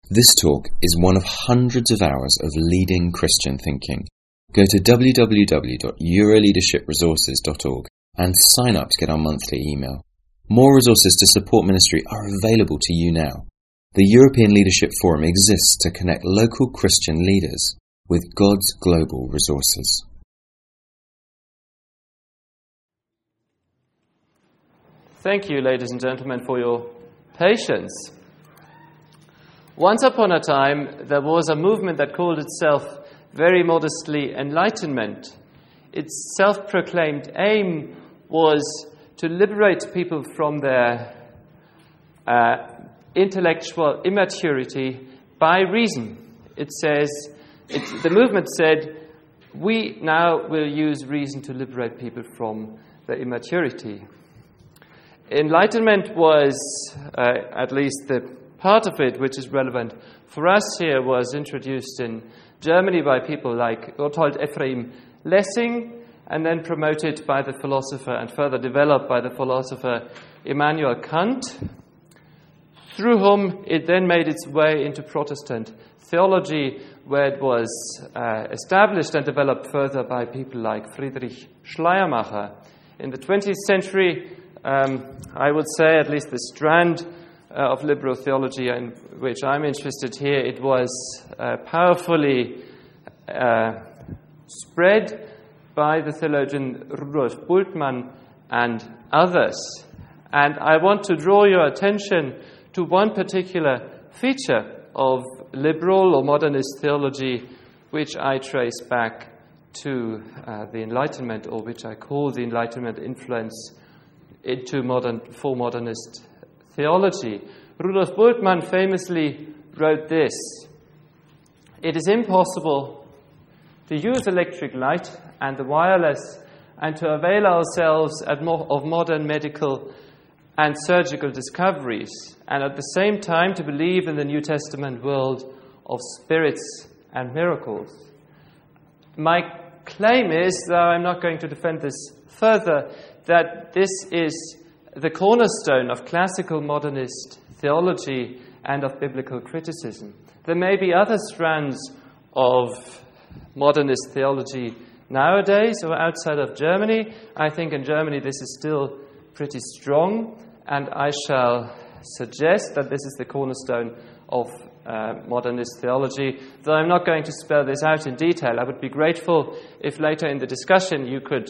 This talk is one of hundreds of hours of leading Christian thinking. Go to www.euroleadershipresources.org and sign up to get our monthly email. More resources to support ministry are available to you now. The European Leadership Forum exists to connect local Christian leaders with God's global resources. Thank you, ladies and gentlemen, for your patience. Once upon a time, there was a movement that called itself very modestly Enlightenment. Its self-proclaimed aim was to liberate people from their intellectual immaturity by reason. The movement said, we now will use reason to liberate people from their immaturity. Enlightenment was, at least the part of it which is relevant for us here, was introduced in Germany by people like Gotthold Ephraim Lessing, and then promoted by the philosopher and further developed by the philosopher Immanuel Kant, through whom it then made its way into Protestant theology, where it was established and developed further by people like Friedrich Schleiermacher. In the 20th century, I would say, at least the strand of liberal theology in which I'm interested here, it was powerfully spread by the theologian Rudolf Bultmann and others. And I want to draw your attention to one particular feature of liberal or modernist theology, which I trace back to the Enlightenment, or which I call the Enlightenment influence into modernist theology. Rudolf Bultmann famously wrote this: "It is impossible to use electric light and the wireless and to avail ourselves of modern medical and surgical discoveries, and at the same time to believe in the New Testament world of spirits and miracles." My claim is, though I'm not going to defend this further, that this is the cornerstone of classical modernist theology and of biblical criticism. There may be other strands of modernist theology nowadays or outside of Germany. I think in Germany this is still pretty strong, and I shall suggest that this is the cornerstone of modernist theology, though I'm not going to spell this out in detail. I would be grateful if later in the discussion you could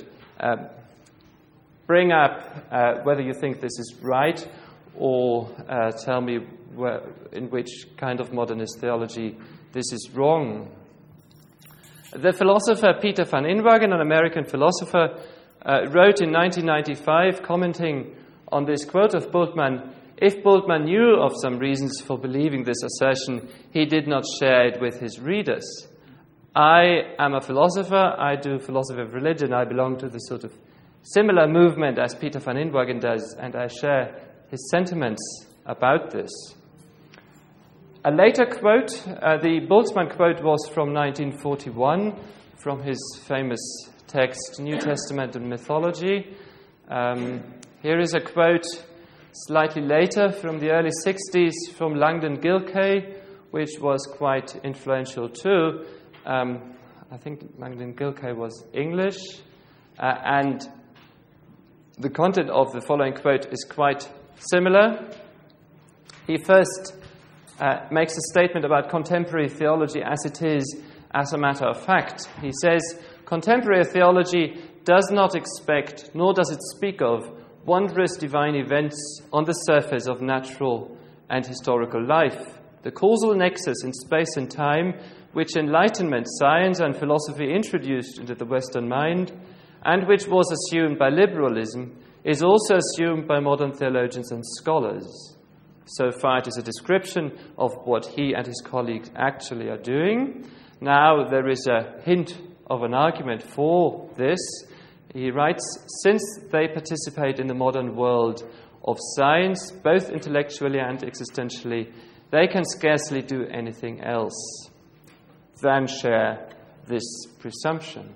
bring up whether you think this is right, or tell me in which kind of modernist theology this is wrong. The philosopher Peter van Inwagen, an American philosopher, wrote in 1995, commenting on this quote of Bultmann, "If Bultmann knew of some reasons for believing this assertion, he did not share it with his readers. I am a philosopher, I do philosophy of religion, I belong to the sort of similar movement as Peter van Inwagen does, and I share his sentiments about this." A later quote, the Bultmann quote, was from 1941, from his famous text, New Testament and Mythology. Here is a quote slightly later, from the early 60s, from Langdon Gilkay, which was quite influential too. I think Langdon Gilkay was English, and the content of the following quote is quite similar. He first makes a statement about contemporary theology as it is, as a matter of fact. He says, "Contemporary theology does not expect, nor does it speak of, wondrous divine events on the surface of natural and historical life. The causal nexus in space and time, which Enlightenment, science, and philosophy introduced into the Western mind, and which was assumed by liberalism, is also assumed by modern theologians and scholars. So far it is a description of what he and his colleagues actually are doing. Now there is a hint of an argument for this." He writes, "Since they participate in the modern world of science, both intellectually and existentially, they can scarcely do anything else than share this presumption."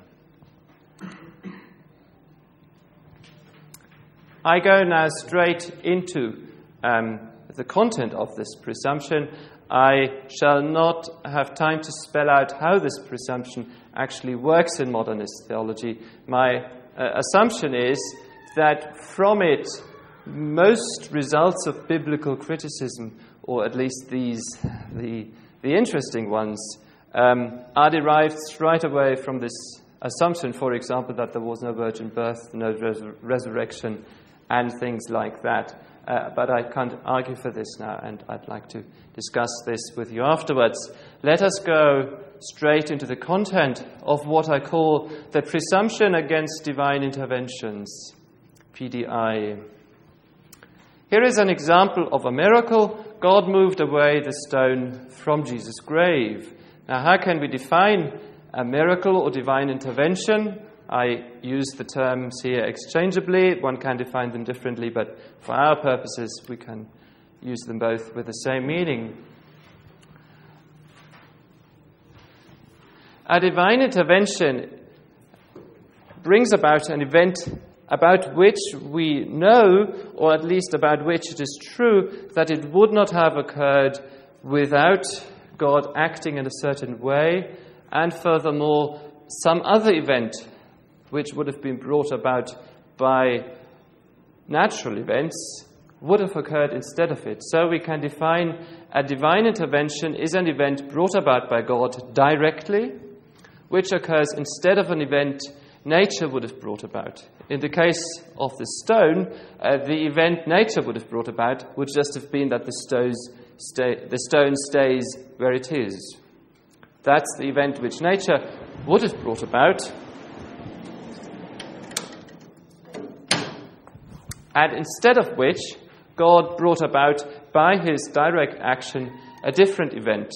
I go now straight into the content of this presumption. I shall not have time to spell out how this presumption actually works in modernist theology. My assumption is that from it, most results of biblical criticism, or at least the interesting ones, are derived straight away from this assumption, for example, that there was no virgin birth, no resurrection, and things like that. But I can't argue for this now, and I'd like to discuss this with you afterwards. Let us go straight into the content of what I call the presumption against divine interventions, PDI. Here is an example of a miracle. God moved away the stone from Jesus' grave. Now, how can we define a miracle or divine intervention? I use the terms here exchangeably. One can define them differently, but for our purposes, we can use them both with the same meaning. A divine intervention brings about an event about which we know, or at least about which it is true, that it would not have occurred without God acting in a certain way, and furthermore, some other event which would have been brought about by natural events would have occurred instead of it. So we can define a divine intervention is an event brought about by God directly, which occurs instead of an event nature would have brought about. In the case of the stone, the event nature would have brought about would just have been that the stone stays where it is. That's the event which nature would have brought about. And instead of which, God brought about by his direct action a different event.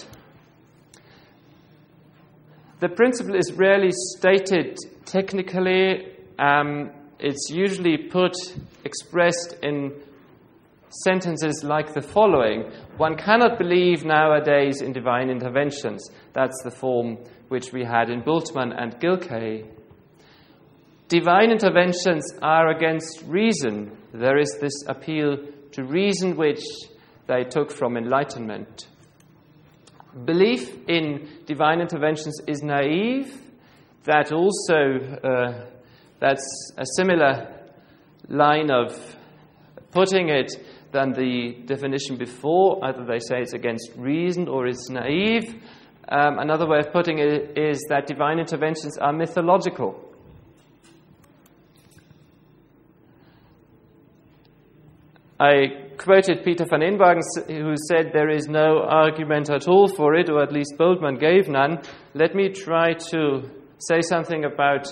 The principle is rarely stated technically. It's usually expressed in sentences like the following. One cannot believe nowadays in divine interventions. That's the form which we had in Bultmann and Gilkay. Divine interventions are against reason. There is this appeal to reason which they took from Enlightenment. Belief in divine interventions is naive. That also, that's a similar line of putting it than the definition before. Either they say it's against reason or it's naive. Another way of putting it is that divine interventions are mythological. I quoted Peter van Inwagen, who said there is no argument at all for it, or at least Bultmann gave none. Let me try to say something about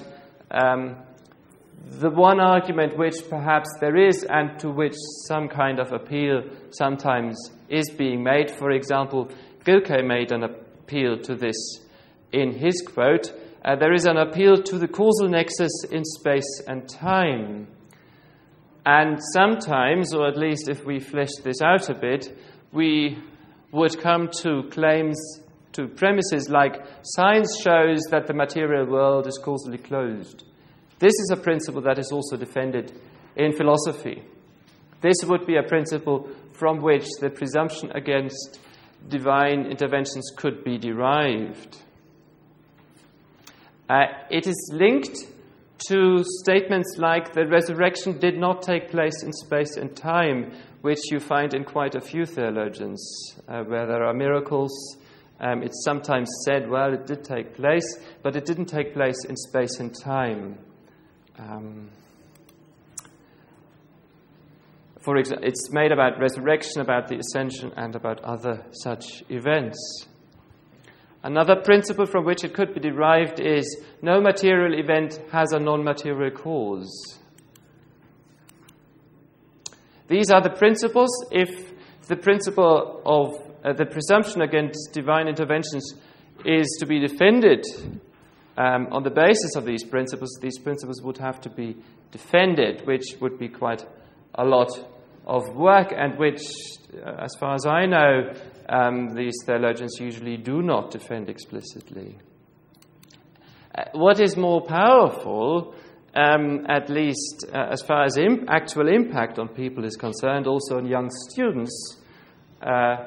the one argument which perhaps there is and to which some kind of appeal sometimes is being made. For example, Gilkay made an appeal to this in his quote. There is an appeal to the causal nexus in space and time. And sometimes, or at least if we flesh this out a bit, we would come to claims, to premises like science shows that the material world is causally closed. This is a principle that is also defended in philosophy. This would be a principle from which the presumption against divine interventions could be derived. It is linked to statements like the resurrection did not take place in space and time, which you find in quite a few theologians, where there are miracles. It's sometimes said, well, it did take place, but it didn't take place in space and time. For example, it's made about resurrection, about the ascension, and about other such events. Another principle from which it could be derived is no material event has a non-material cause. These are the principles. If the principle of the presumption against divine interventions is to be defended on the basis of these principles would have to be defended, which would be quite a lot of work, and which, as far as I know, these theologians usually do not defend explicitly. What is more powerful, at least as far as actual impact on people is concerned, also on young students,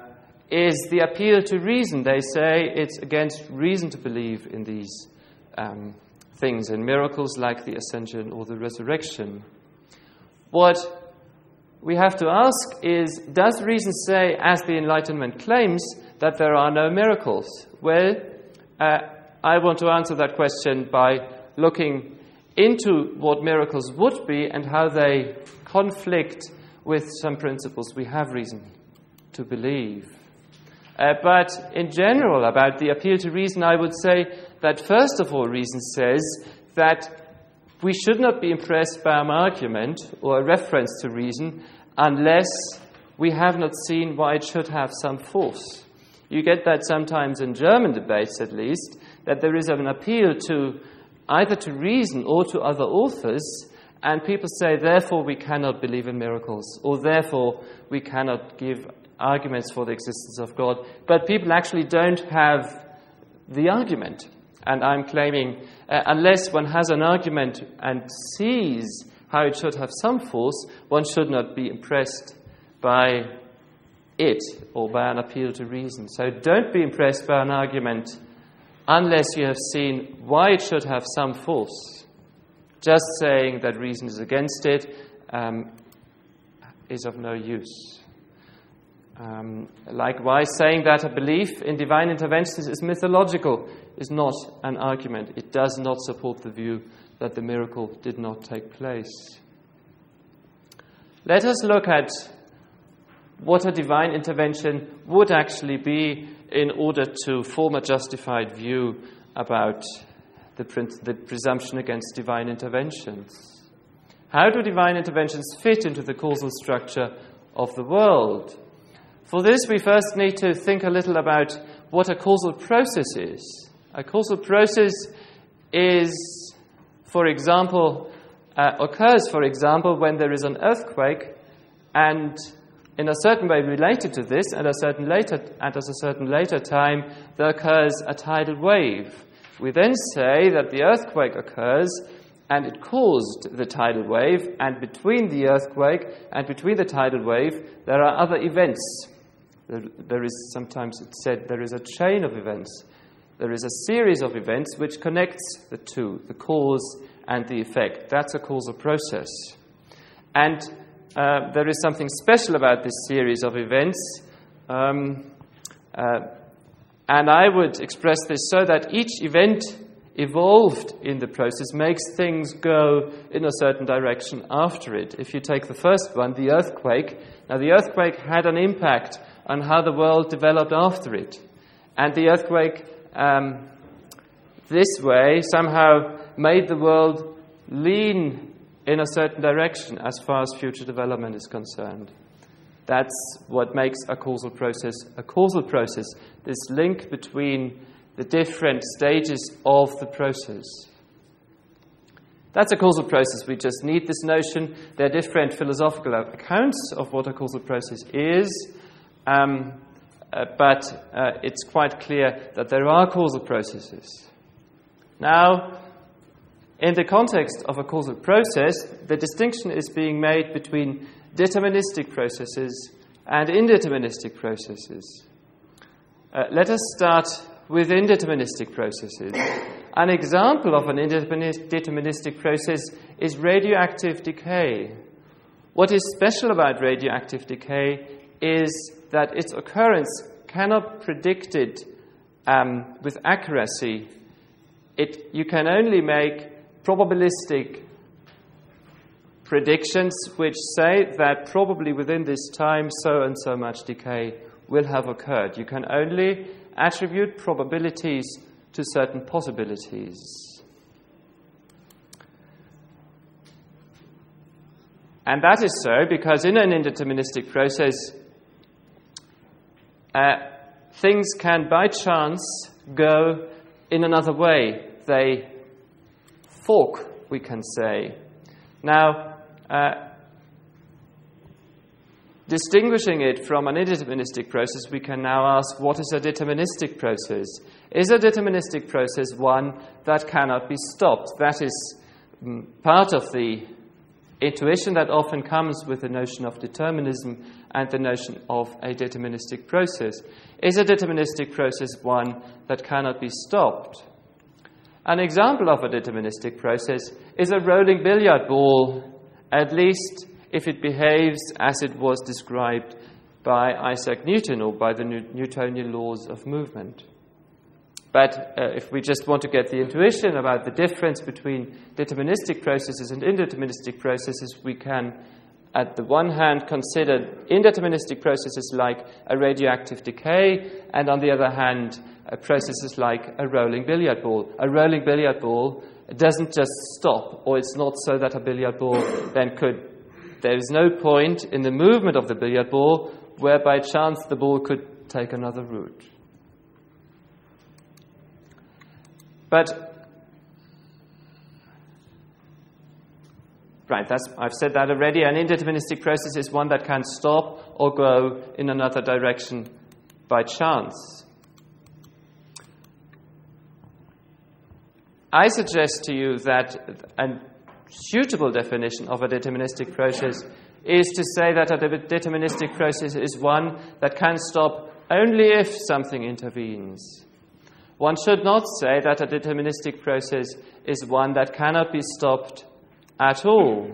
is the appeal to reason. They say it's against reason to believe in these things, in miracles like the ascension or the resurrection. What we have to ask is, does reason say, as the Enlightenment claims, that there are no miracles? Well, I want to answer that question by looking into what miracles would be and how they conflict with some principles we have reason to believe. But in general, about the appeal to reason, I would say that first of all, reason says that we should not be impressed by an argument or a reference to reason unless we have not seen why it should have some force. You get that sometimes in German debates, at least, that there is an appeal to either to reason or to other authors, and people say, therefore we cannot believe in miracles, or therefore we cannot give arguments for the existence of God. But people actually don't have the argument. And I'm claiming, unless one has an argument and sees how it should have some force, one should not be impressed by it or by an appeal to reason. So don't be impressed by an argument unless you have seen why it should have some force. Just saying that reason is against it is of no use. Likewise, saying that a belief in divine interventions is mythological is not an argument. It does not support the view that the miracle did not take place. Let us look at what a divine intervention would actually be in order to form a justified view about the presumption against divine interventions. How do divine interventions fit into the causal structure of the world? For this, we first need to think a little about what a causal process is. A causal process is, for example, occurs, for example, when there is an earthquake, and in a certain way related to this, and at a certain later time, there occurs a tidal wave. We then say that the earthquake occurs, and it caused the tidal wave, and between the earthquake and between the tidal wave, there are other events. There is, sometimes it's said, there is a chain of events. There is a series of events which connects the two, the cause and the effect. That's a causal process. And there is something special about this series of events. And I would express this so that each event evolved in the process makes things go in a certain direction after it. If you take the first one, the earthquake, now the earthquake had an impact on how the world developed after it. And the earthquake, this way, somehow made the world lean in a certain direction as far as future development is concerned. That's what makes a causal process, this link between the different stages of the process. That's a causal process. We just need this notion. There are different philosophical accounts of what a causal process is, but it's quite clear that there are causal processes. Now, in the context of a causal process, the distinction is being made between deterministic processes and indeterministic processes. Let us start with indeterministic processes. An example of an indeterministic process is radioactive decay. What is special about radioactive decay is that its occurrence cannot be predicted with accuracy. You can only make probabilistic predictions which say that probably within this time so and so much decay will have occurred. You can only attribute probabilities to certain possibilities. And that is so because in an indeterministic process, things can by chance go in another way. They fork, we can say. Now, distinguishing it from an indeterministic process, we can now ask, what is a deterministic process? Is a deterministic process one that cannot be stopped? That is part of the intuition that often comes with the notion of determinism and the notion of a deterministic process. Is a deterministic process one that cannot be stopped? An example of a deterministic process is a rolling billiard ball, at least if it behaves as it was described by Isaac Newton or by the Newtonian laws of movement. But if we just want to get the intuition about the difference between deterministic processes and indeterministic processes, we can, at the one hand, consider indeterministic processes like a radioactive decay, and on the other hand, processes like a rolling billiard ball. A rolling billiard ball doesn't just stop, or it's not so that a billiard ball then could... There is no point in the movement of the billiard ball where by chance the ball could take another route. But, right, I've said that already. An indeterministic process is one that can stop or go in another direction by chance. I suggest to you that a suitable definition of a deterministic process is to say that a deterministic process is one that can stop only if something intervenes. One should not say that a deterministic process is one that cannot be stopped at all.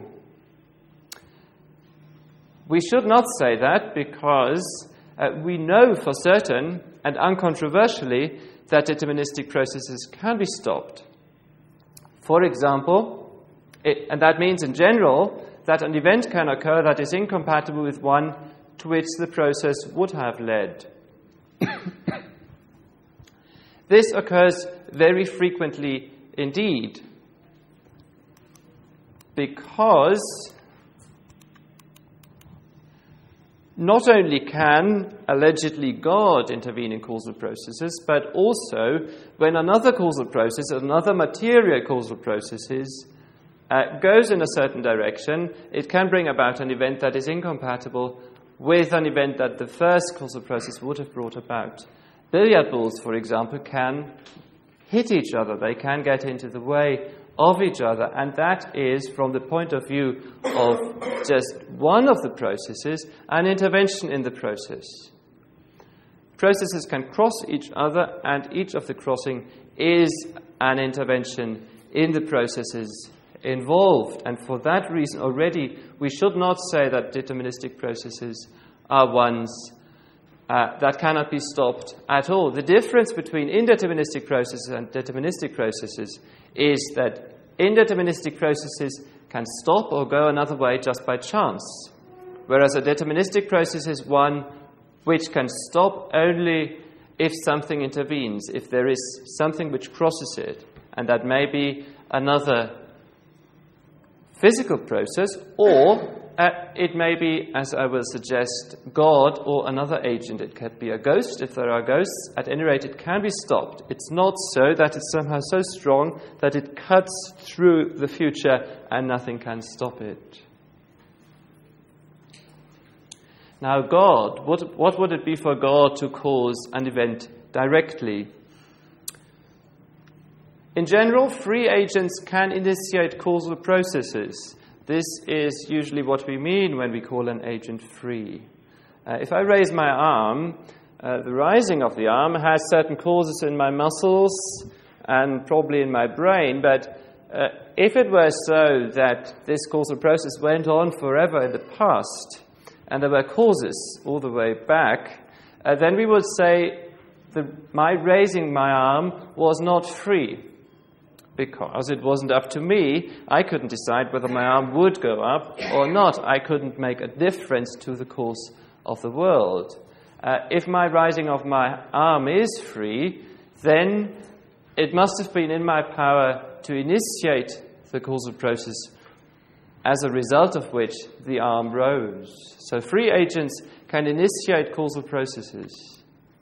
We should not say that because we know for certain and uncontroversially that deterministic processes can be stopped. For example, and that means in general that an event can occur that is incompatible with one to which the process would have led. This occurs very frequently indeed, because not only can allegedly God intervene in causal processes, but also when another causal process, another material causal processes, goes in a certain direction, it can bring about an event that is incompatible with an event that the first causal process would have brought about. Billiard balls, for example, can hit each other. They can get into the way of each other. And that is, from the point of view of just one of the processes, an intervention in the process. Processes can cross each other, and each of the crossing is an intervention in the processes involved. And for that reason already, we should not say that deterministic processes are ones that cannot be stopped at all. The difference between indeterministic processes and deterministic processes is that indeterministic processes can stop or go another way just by chance, whereas a deterministic process is one which can stop only if something intervenes, if there is something which crosses it, and that may be another physical process, or it may be, as I will suggest, God or another agent. It can be a ghost if there are ghosts. At any rate, it can be stopped. It's not so that it's somehow so strong that it cuts through the future and nothing can stop it. Now, God, what would it be for God to cause an event directly? In general, free agents can initiate causal processes. This is usually what we mean when we call an agent free. If I raise my arm, the rising of the arm has certain causes in my muscles and probably in my brain, but if it were so that this causal process went on forever in the past, and there were causes all the way back, then we would say my raising my arm was not free. Because it wasn't up to me. I couldn't decide whether my arm would go up or not. I couldn't make a difference to the course of the world. If my rising of my arm is free, then it must have been in my power to initiate the causal process, as a result of which the arm rose. So free agents can initiate causal processes.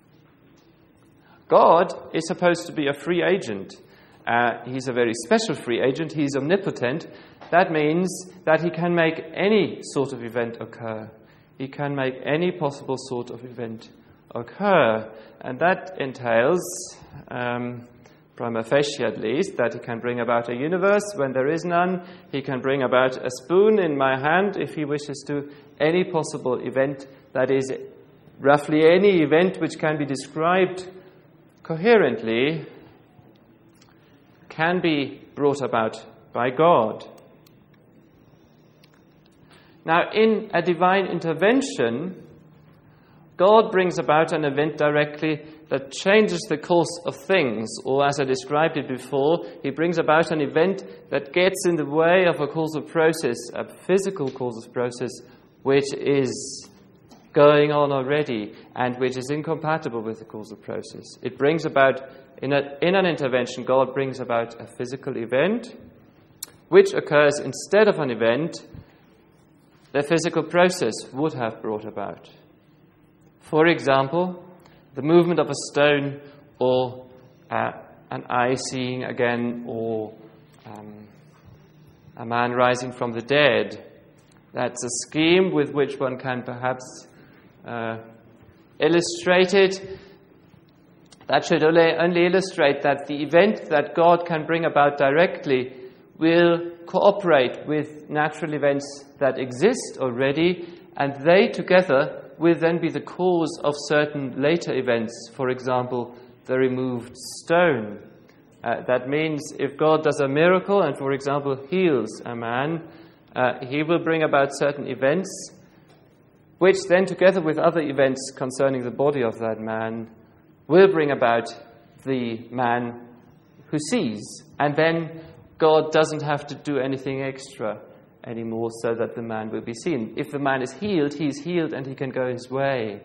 God is supposed to be a free agent. He's a very special free agent. He's omnipotent. That means that he can make any sort of event occur. He can make any possible sort of event occur. And that entails prima facie at least, that he can bring about a universe when there is none. He can bring about a spoon in my hand if he wishes to. Any possible event, that is, roughly any event which can be described coherently, can be brought about by God. Now, in a divine intervention, God brings about an event directly that changes the course of things, or as I described it before, he brings about an event that gets in the way of a causal process, a physical causal process, which is going on already and which is incompatible with the causal process. It brings about, in an intervention, God brings about a physical event which occurs instead of an event the physical process would have brought about. For example, the movement of a stone, or an eye seeing again, or a man rising from the dead. That's a scheme with which one can perhaps illustrate it. That should only illustrate that the event that God can bring about directly will cooperate with natural events that exist already, and they together will then be the cause of certain later events, for example, the removed stone. That means if God does a miracle and, for example, heals a man, he will bring about certain events, which then, together with other events concerning the body of that man, will bring about the man who sees. And then God doesn't have to do anything extra anymore so that the man will be seen. If the man is healed, he's healed and he can go his way.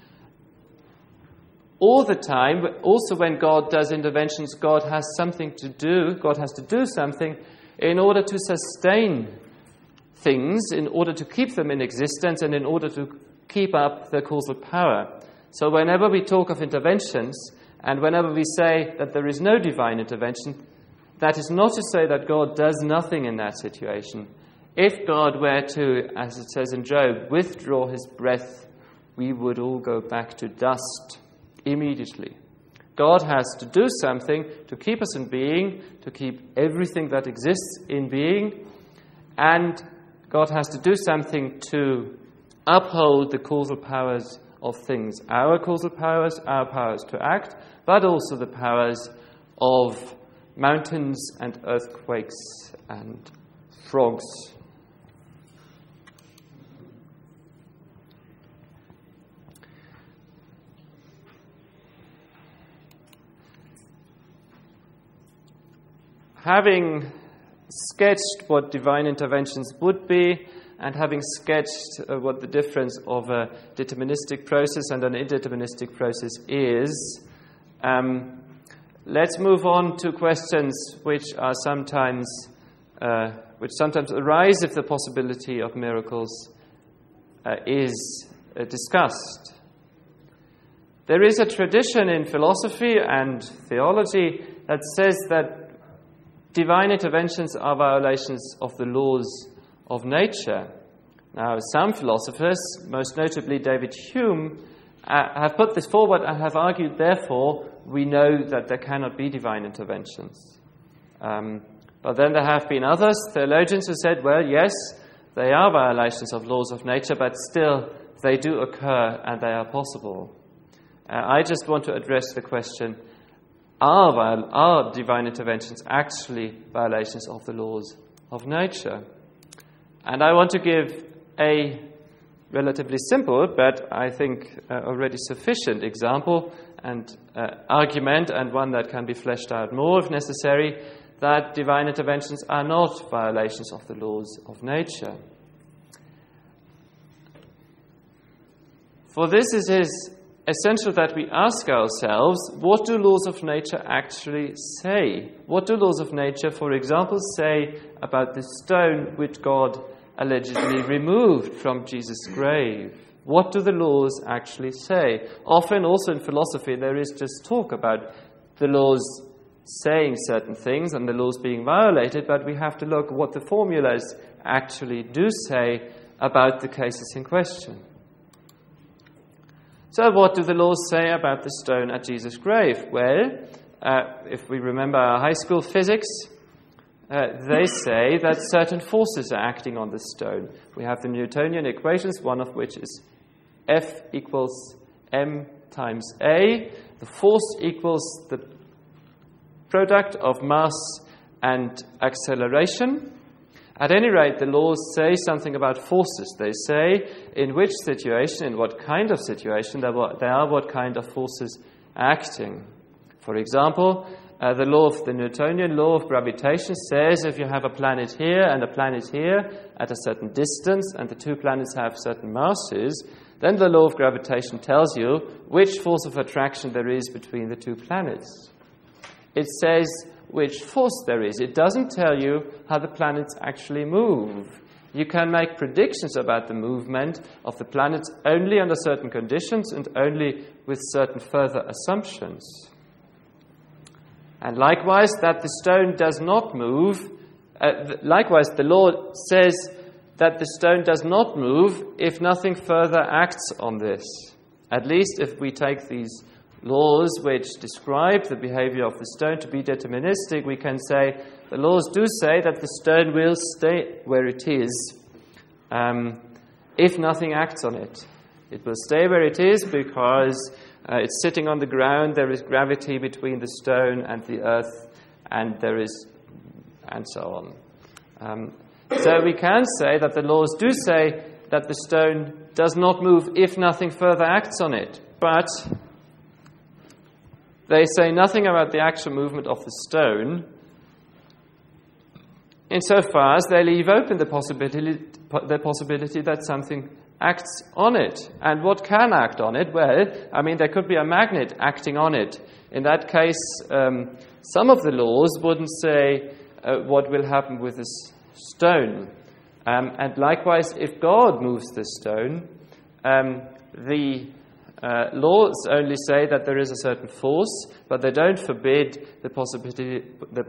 All the time, also when God does interventions, God has something to do. God has to do something in order to sustain things, in order to keep them in existence, and in order to keep up their causal power. So whenever we talk of interventions, and whenever we say that there is no divine intervention, that is not to say that God does nothing in that situation. If God were to, as it says in Job, withdraw his breath, we would all go back to dust immediately. God has to do something to keep us in being, to keep everything that exists in being, and God has to do something to uphold the causal powers of things. Our causal powers, our powers to act, but also the powers of mountains and earthquakes and frogs. Having sketched what divine interventions would be, and having sketched what the difference of a deterministic process and an indeterministic process is, let's move on to questions which sometimes arise if the possibility of miracles is discussed. There is a tradition in philosophy and theology that says that divine interventions are violations of the laws of nature. Now, some philosophers, most notably David Hume, have put this forward and have argued, therefore, we know that there cannot be divine interventions. But then there have been others, theologians, who said, well, yes, they are violations of laws of nature, but still they do occur and they are possible. I just want to address the question, are divine interventions actually violations of the laws of nature? And I want to give a relatively simple, but I think already sufficient example and argument, and one that can be fleshed out more if necessary, that divine interventions are not violations of the laws of nature. For this it is essential that we ask ourselves, what do laws of nature actually say? What do laws of nature, for example, say about the stone which God allegedly removed from Jesus' grave? What do the laws actually say? Often also in philosophy there is just talk about the laws saying certain things and the laws being violated, but we have to look what the formulas actually do say about the cases in question. So what do the laws say about the stone at Jesus' grave? Well, if we remember our high school physics, they say that certain forces are acting on the stone. We have the Newtonian equations, one of which is F equals m times A. The force equals the product of mass and acceleration. At any rate, the laws say something about forces. They say in which situation, in what kind of situation, there are what kind of forces acting. For example, the law of the Newtonian law of gravitation says if you have a planet here and a planet here at a certain distance and the two planets have certain masses, then the law of gravitation tells you which force of attraction there is between the two planets. It says which force there is. It doesn't tell you how the planets actually move. You can make predictions about the movement of the planets only under certain conditions and only with certain further assumptions. And likewise, that the stone does not move. Likewise, the law says that the stone does not move if nothing further acts on this. At least if we take these laws which describe the behavior of the stone to be deterministic, we can say the laws do say that the stone will stay where it is if nothing acts on it. It will stay where it is because it's sitting on the ground, there is gravity between the stone and the earth, and so on. So we can say that the laws do say that the stone does not move if nothing further acts on it. But they say nothing about the actual movement of the stone insofar as they leave open the possibility that something acts on it. And what can act on it? Well, there could be a magnet acting on it. In that case, some of the laws wouldn't say what will happen with this stone. And likewise, if God moves the stone, the laws only say that there is a certain force, but they don't forbid the possibility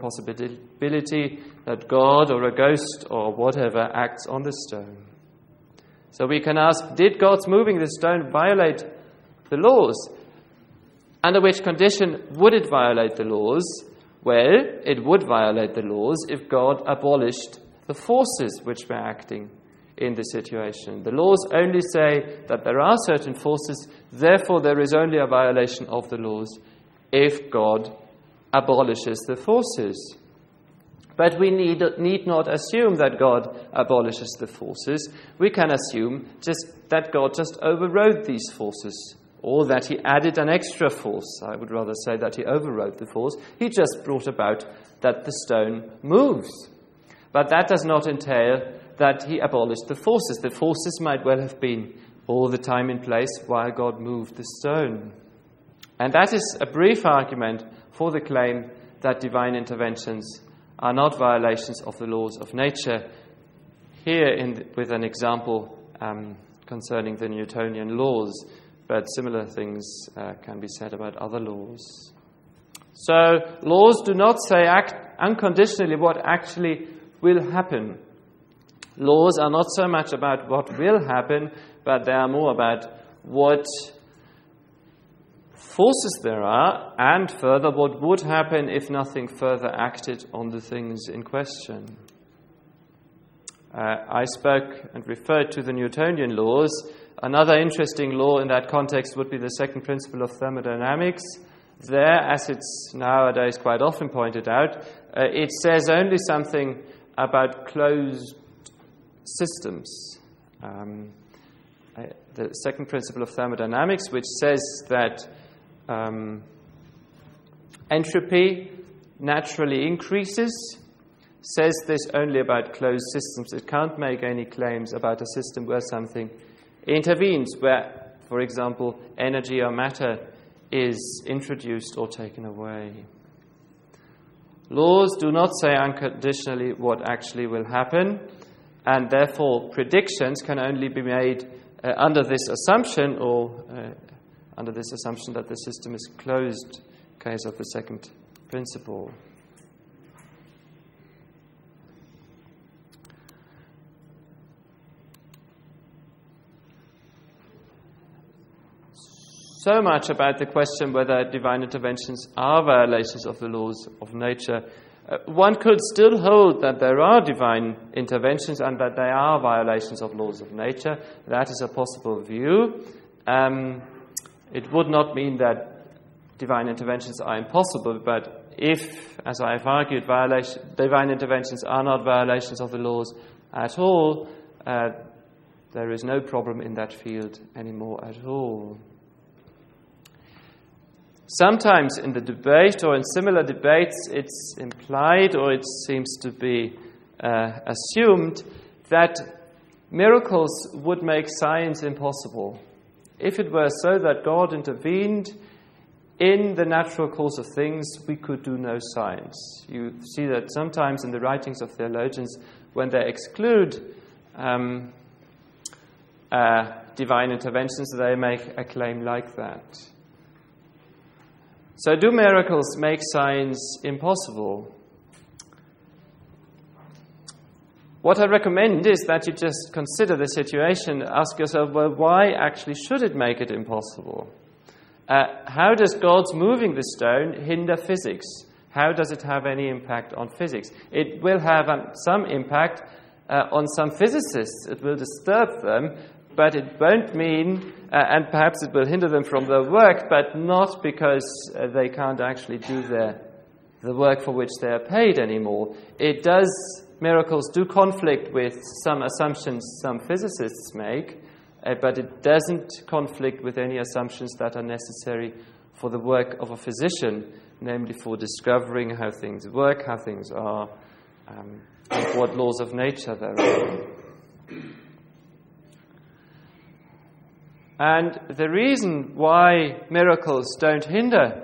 that God or a ghost or whatever acts on the stone. So we can ask, did God's moving the stone violate the laws? Under which condition would it violate the laws? Well, it would violate the laws if God abolished the forces which were acting in the situation. The laws only say that there are certain forces, therefore there is only a violation of the laws if God abolishes the forces. But we need not assume that God abolishes the forces. We can assume that God just overrode these forces, or that he added an extra force. I would rather say that he overrode the force. He just brought about that the stone moves. But that does not entail that he abolished the forces. The forces might well have been all the time in place while God moved the stone. And that is a brief argument for the claim that divine interventions are not violations of the laws of nature. Here with an example concerning the Newtonian laws, but similar things can be said about other laws. So laws do not say unconditionally what actually will happen. Laws are not so much about what will happen, but they are more about what forces there are, and further what would happen if nothing further acted on the things in question. I spoke and referred to the Newtonian laws. Another interesting law in that context would be the second principle of thermodynamics. There, as it's nowadays quite often pointed out, it says only something about closed systems. The second principle of thermodynamics, which says that entropy naturally increases, says this only about closed systems. It can't make any claims about a system where something intervenes, where, for example, energy or matter is introduced or taken away. Laws do not say unconditionally what actually will happen, and therefore predictions can only be made under this assumption, or under this assumption that the system is closed, case of the second principle. so much about the question whether divine interventions are violations of the laws of nature. One could still hold that there are divine interventions and that they are violations of laws of nature. That is a possible view. It would not mean that divine interventions are impossible, but if, as I have argued, divine interventions are not violations of the laws at all, there is no problem in that field anymore at all. Sometimes in the debate or in similar debates, it's implied or it seems to be assumed that miracles would make science impossible. If it were so that God intervened in the natural course of things, we could do no science. You see that sometimes in the writings of theologians, when they exclude divine interventions, they make a claim like that. So do miracles make science impossible? What I recommend is that you just consider the situation, ask yourself, well, why actually should it make it impossible? How does God's moving the stone hinder physics? How does it have any impact on physics? It will have some impact on some physicists. It will disturb them, but it won't mean, and perhaps it will hinder them from their work, but not because they can't actually do the work for which they are paid anymore. Miracles do conflict with some assumptions some physicists make, but it doesn't conflict with any assumptions that are necessary for the work of a physician, namely for discovering how things work, how things are, and what laws of nature there are. And the reason why miracles don't hinder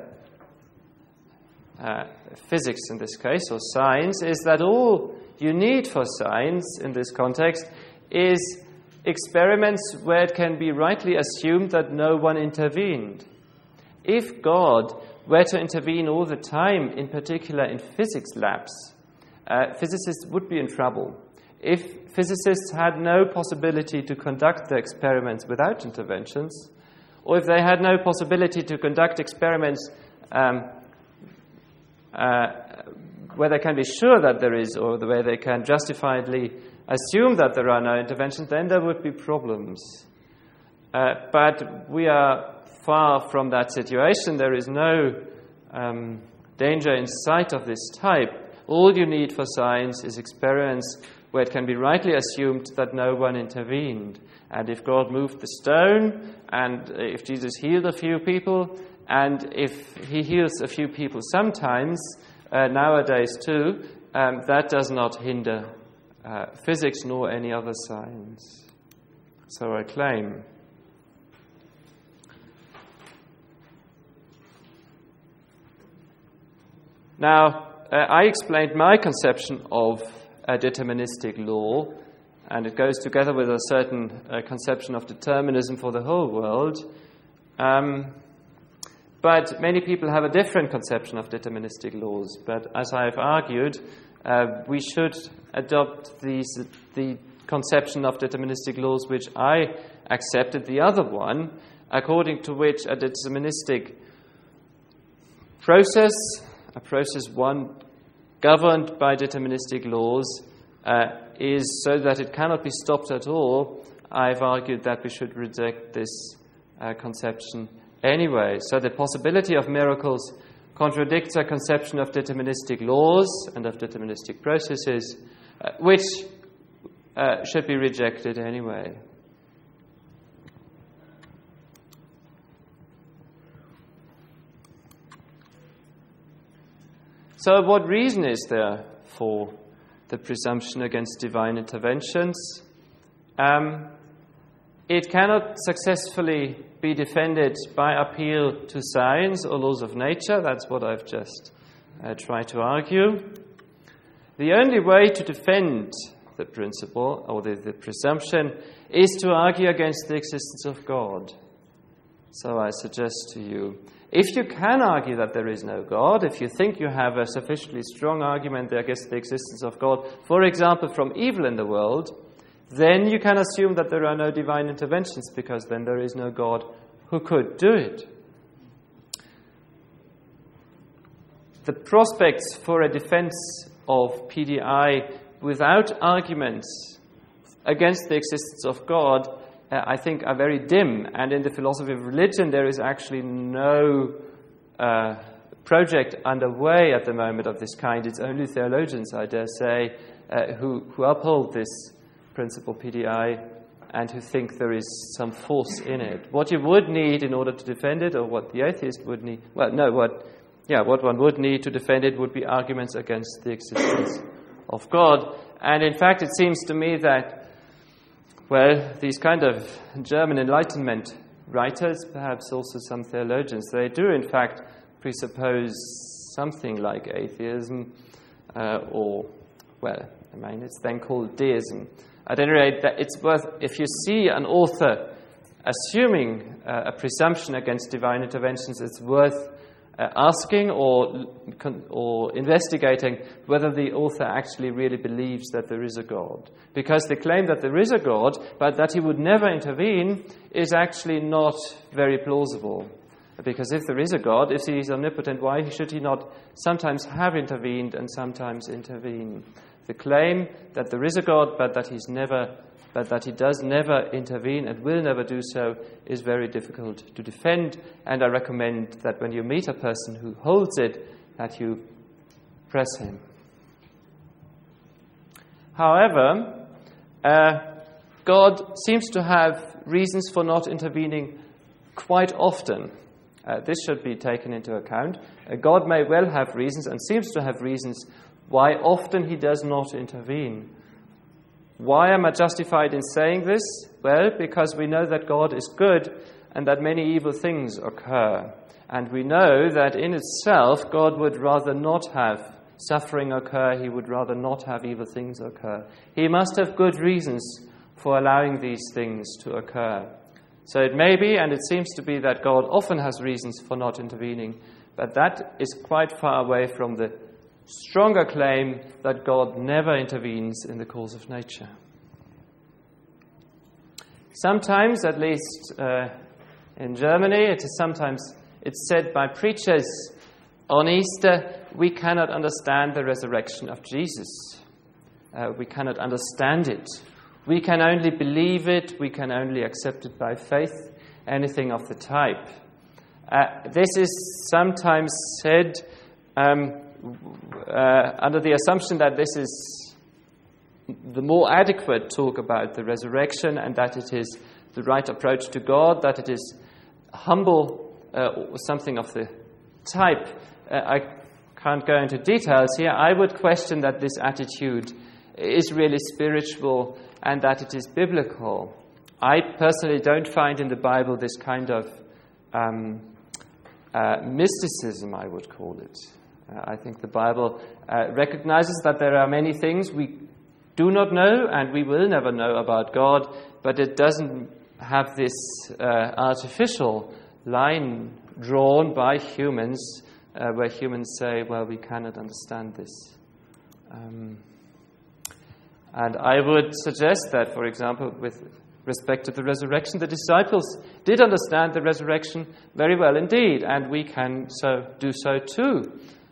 physics in this case, or science, is that all you need for science in this context is experiments where it can be rightly assumed that no one intervened. If God were to intervene all the time, in particular in physics labs, physicists would be in trouble. If physicists had no possibility to conduct the experiments without interventions, or if they had no possibility to conduct experiments where they can be sure that there is, or where they can justifiably assume that there are no interventions, then there would be problems. But we are far from that situation. There is no danger in sight of this type. All you need for science is experiments where it can be rightly assumed that no one intervened. And if God moved the stone, and if Jesus healed a few people, and if he heals a few people sometimes, nowadays too, that does not hinder physics nor any other science. So I claim. Now, I explained my conception of a deterministic law, and it goes together with a certain conception of determinism for the whole world. But many people have a different conception of deterministic laws. But as I have argued, we should adopt the conception of deterministic laws which I accepted, the other one, according to which a deterministic process, a process one governed by deterministic laws, is so that it cannot be stopped at all. I've argued that we should reject this conception anyway. So the possibility of miracles contradicts a conception of deterministic laws and of deterministic processes, which should be rejected anyway. So what reason is there for the presumption against divine interventions? It cannot successfully be defended by appeal to science or laws of nature. That's what I've just tried to argue. The only way to defend the principle or the presumption is to argue against the existence of God. So I suggest to you, if you can argue that there is no God, if you think you have a sufficiently strong argument against the existence of God, for example, from evil in the world, then you can assume that there are no divine interventions, because then there is no God who could do it. The prospects for a defense of PDI without arguments against the existence of God, I think, are very dim. And in the philosophy of religion, there is actually no project underway at the moment of this kind. It's only theologians, I dare say, who uphold this principle PDI and who think there is some force in it. What you would need in order to defend it, or what the atheist would need, what one would need to defend it would be arguments against the existence of God. And in fact, it seems to me that, well, these kind of German Enlightenment writers, perhaps also some theologians, they do in fact presuppose something like atheism, it's then called deism. At any rate, that it's worth, if you see an author assuming a presumption against divine interventions, it's worth asking or investigating whether the author actually really believes that there is a God. Because the claim that there is a God, but that he would never intervene, is actually not very plausible. Because if there is a God, if he is omnipotent, why should he not sometimes have intervened and sometimes intervene? The claim that there is a God, but that he does never intervene and will never do so, is very difficult to defend. And I recommend that when you meet a person who holds it, that you press him. However, God seems to have reasons for not intervening quite often. This should be taken into account. God may well have reasons, and seems to have reasons, why often he does not intervene. Why am I justified in saying this? Well, because we know that God is good and that many evil things occur. And we know that in itself, God would rather not have suffering occur. He would rather not have evil things occur. He must have good reasons for allowing these things to occur. So it may be, and it seems to be, that God often has reasons for not intervening, but that is quite far away from the stronger claim that God never intervenes in the course of nature. Sometimes, at least in Germany, it's said by preachers on Easter, we cannot understand the resurrection of Jesus. We cannot understand it. We can only believe it. We can only accept it by faith. Anything of the type. This is sometimes said under the assumption that this is the more adequate talk about the resurrection, and that it is the right approach to God, that it is humble, or something of the type. I can't go into details here. I would question that this attitude is really spiritual and that it is biblical. I personally don't find in the Bible this kind of mysticism, I would call it. I think the Bible recognizes that there are many things we do not know and we will never know about God, but it doesn't have this artificial line drawn by humans where humans say, well, we cannot understand this. And I would suggest that, for example, with respect to the resurrection, the disciples did understand the resurrection very well indeed, and we can do so too.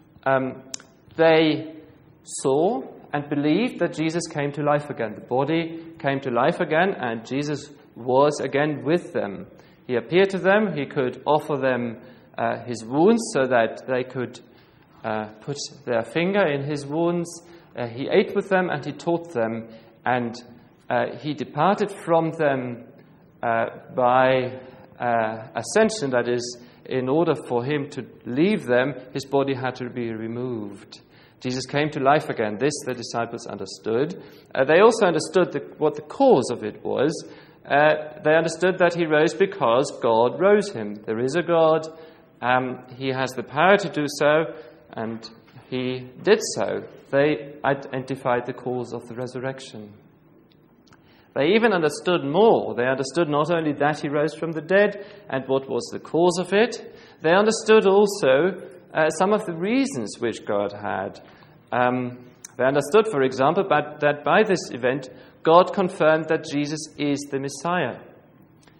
They saw and believed that Jesus came to life again. The body came to life again, and Jesus was again with them. He appeared to them. He could offer them his wounds so that they could put their finger in his wounds. He ate with them and he taught them, and he departed from them by ascension. That is, in order for him to leave them, his body had to be removed. Jesus came to life again. This the disciples understood. They also understood what the cause of it was. They understood that he rose because God rose him. There is a God. He has the power to do so, and he did so. They identified the cause of the resurrection. They even understood more. They understood not only that he rose from the dead and what was the cause of it, they understood also some of the reasons which God had. They understood, for example, that by this event, God confirmed that Jesus is the Messiah.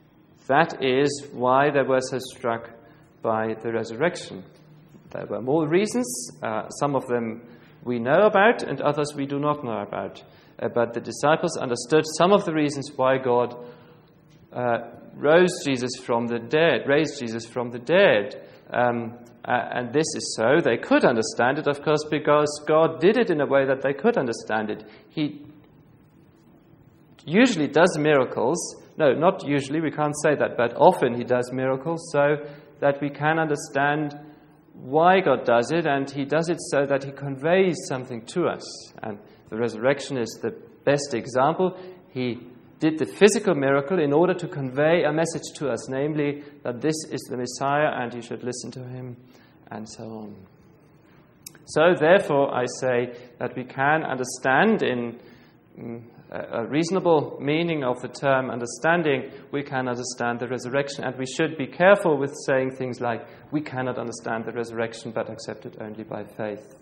That is why they were so struck by the resurrection. There were more reasons. Some of them we know about and others we do not know about. But the disciples understood some of the reasons why God raised Jesus from the dead. And this is so. They could understand it, of course, because God did it in a way that they could understand it. He usually does miracles. No, not usually, we can't say that, but often he does miracles so that we can understand why God does it, and he does it so that he conveys something to us. And the resurrection is the best example. He did the physical miracle in order to convey a message to us, namely that this is the Messiah and you should listen to him, and so on. So therefore I say that we can understand in a reasonable meaning of the term understanding, we can understand the resurrection, and we should be careful with saying things like, we cannot understand the resurrection but accept it only by faith.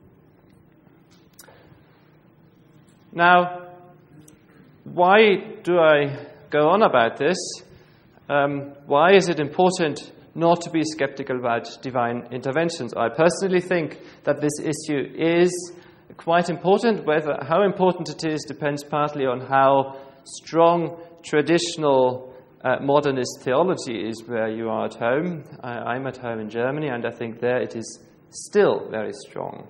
Now, why do I go on about this? Why is it important not to be skeptical about divine interventions? I personally think that this issue is quite important. How important it is depends partly on how strong traditional modernist theology is where you are at home. I'm at home in Germany, and I think there it is still very strong.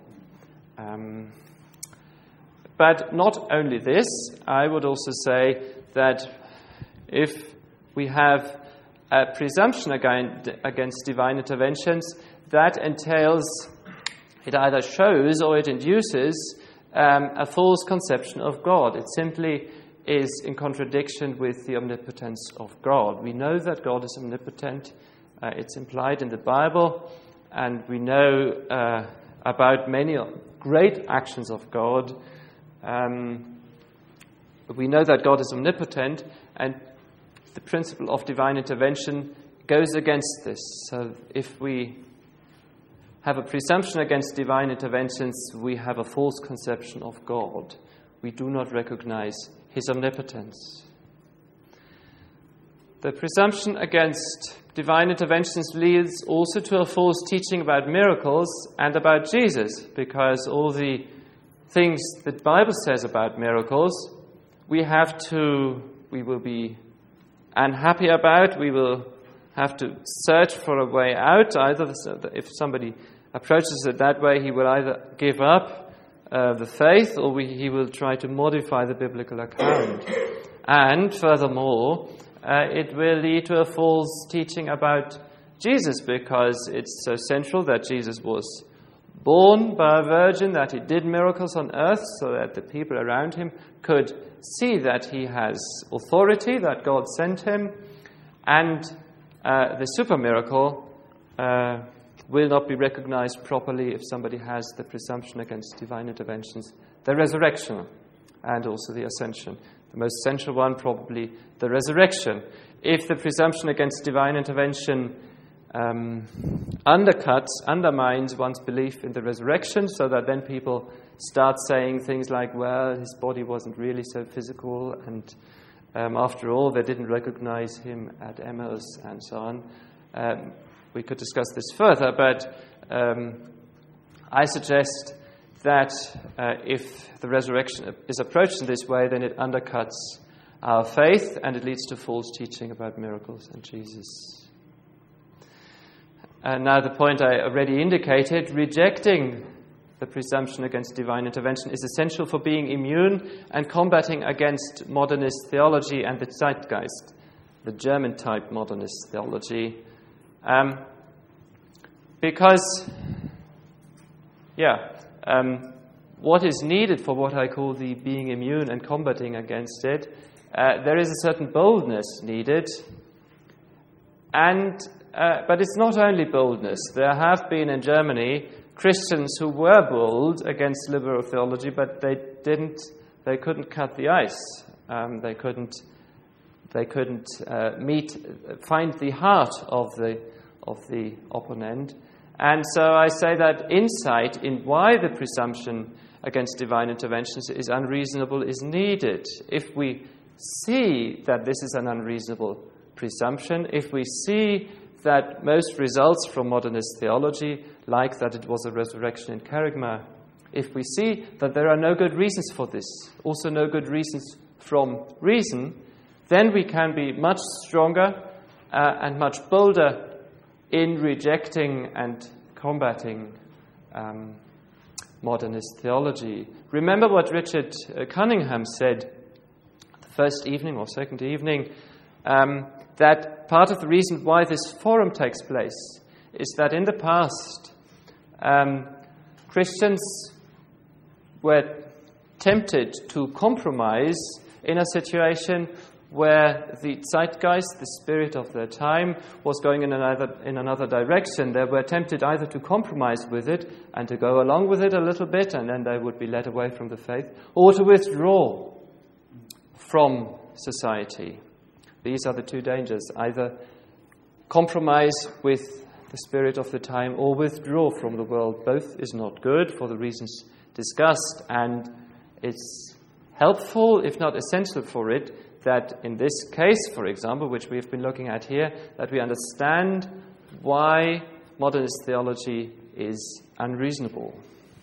But not only this, I would also say that if we have a presumption against divine interventions, that entails, it either shows or it induces a false conception of God. It simply is in contradiction with the omnipotence of God. We know that God is omnipotent. It's implied in the Bible, and we know about many great actions of God. We know that God is omnipotent, and the principle of divine intervention goes against this. So if we have a presumption against divine interventions, we have a false conception of God. We do not recognize his omnipotence. The presumption against divine interventions leads also to a false teaching about miracles and about Jesus, because all the things the Bible says about miracles, we will be unhappy about, we will have to search for a way out. Either if somebody approaches it that way, he will either give up the faith or he will try to modify the biblical account. And furthermore, it will lead to a false teaching about Jesus, because it's so central that Jesus was born by a virgin, that he did miracles on earth so that the people around him could see that he has authority, that God sent him, and the super miracle will not be recognized properly if somebody has the presumption against divine interventions, the resurrection and also the ascension. The most central one, probably the resurrection. If the presumption against divine intervention undermines one's belief in the resurrection, so that then people start saying things like, well, his body wasn't really so physical, and after all, they didn't recognize him at Emmaus, and so on. We could discuss this further, but I suggest that if the resurrection is approached in this way, then it undercuts our faith and it leads to false teaching about miracles and Jesus. And now the point I already indicated, rejecting the presumption against divine intervention is essential for being immune and combating against modernist theology and the Zeitgeist, the German-type modernist theology. What is needed for what I call the being immune and combating against it, there is a certain boldness needed, but it's not only boldness. There have been in Germany Christians who were bold against liberal theology, but they couldn't cut the ice. They couldn't find the heart of the opponent. And so I say that insight in why the presumption against divine interventions is unreasonable is needed. If we see that this is an unreasonable presumption, if we see that most results from modernist theology, like that it was a resurrection in Kerygma, if we see that there are no good reasons for this, also no good reasons from reason, then we can be much stronger and much bolder in rejecting and combating modernist theology. Remember what Richard Cunningham said the first evening or second evening, that part of the reason why this forum takes place is that in the past Christians were tempted to compromise in a situation where the zeitgeist, the spirit of their time, was going in another direction. They were tempted either to compromise with it and to go along with it a little bit, and then they would be led away from the faith, or to withdraw from society. These are the two dangers: either compromise with the spirit of the time or withdraw from the world. Both is not good for the reasons discussed, and it's helpful, if not essential for it, that in this case, for example, which we have been looking at here, that we understand why modernist theology is unreasonable.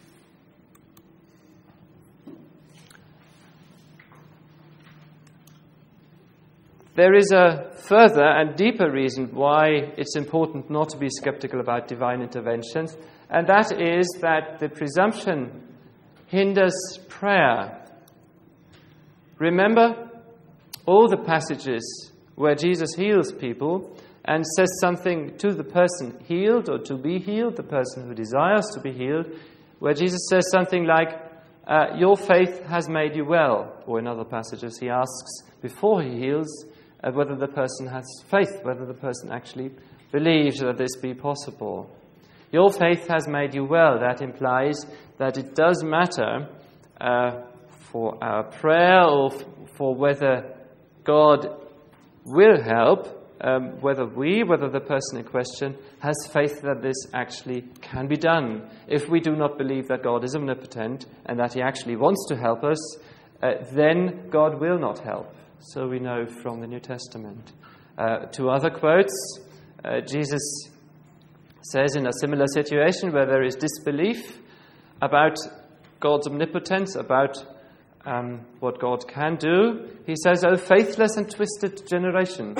There is a further and deeper reason why it's important not to be skeptical about divine interventions, and that is that the presumption hinders prayer. Remember all the passages where Jesus heals people and says something to the person healed or to be healed, the person who desires to be healed, where Jesus says something like, your faith has made you well. Or in other passages he asks before he heals whether the person has faith, whether the person actually believes that this be possible. Your faith has made you well. That implies that it does matter for our prayer or for whether God will help, whether the person in question has faith that this actually can be done. If we do not believe that God is omnipotent and that he actually wants to help us, then God will not help. So we know from the New Testament. Two other quotes. Jesus says in a similar situation where there is disbelief about God's omnipotence, about what God can do, he says, "O faithless and twisted generation."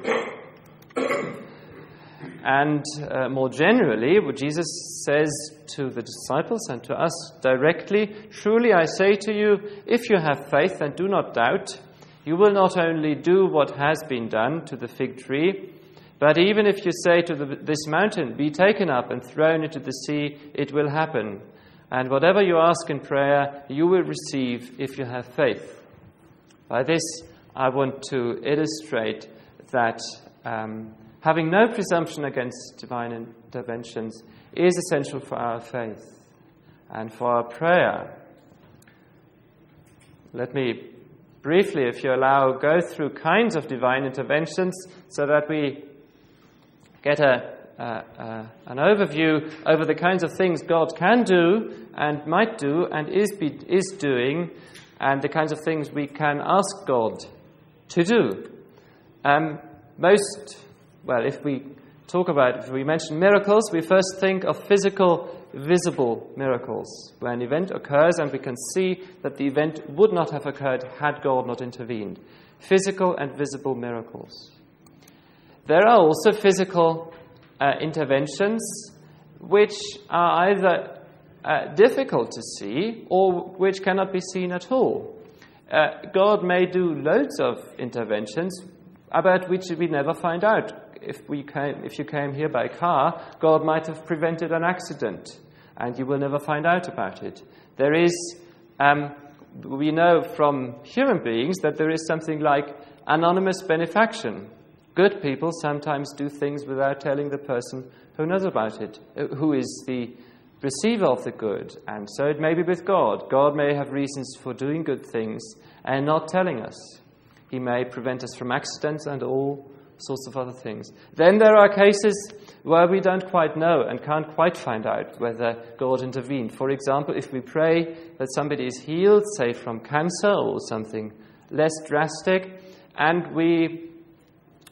And more generally, what Jesus says to the disciples and to us directly, "Truly I say to you, if you have faith and do not doubt, you will not only do what has been done to the fig tree, but even if you say to this mountain, 'Be taken up and thrown into the sea,' it will happen. And whatever you ask in prayer, you will receive if you have faith." By this, I want to illustrate that having no presumption against divine interventions is essential for our faith and for our prayer. Let me briefly, if you allow, go through kinds of divine interventions so that we get an overview over the kinds of things God can do and might do and is doing, and the kinds of things we can ask God to do. If we mention miracles, we first think of physical, visible miracles, where an event occurs and we can see that the event would not have occurred had God not intervened. Physical and visible miracles. There are also physical interventions which are either difficult to see or which cannot be seen at all. God may do loads of interventions about which we never find out. If you came here by car, God might have prevented an accident, and you will never find out about it. There is, we know from human beings that there is something like anonymous benefaction. Good people sometimes do things without telling the person who knows about it, who is the receiver of the good. And so it may be with God. God may have reasons for doing good things and not telling us. He may prevent us from accidents and all sorts of other things. Then there are cases where we don't quite know and can't quite find out whether God intervened. For example, if we pray that somebody is healed, say from cancer or something less drastic, and we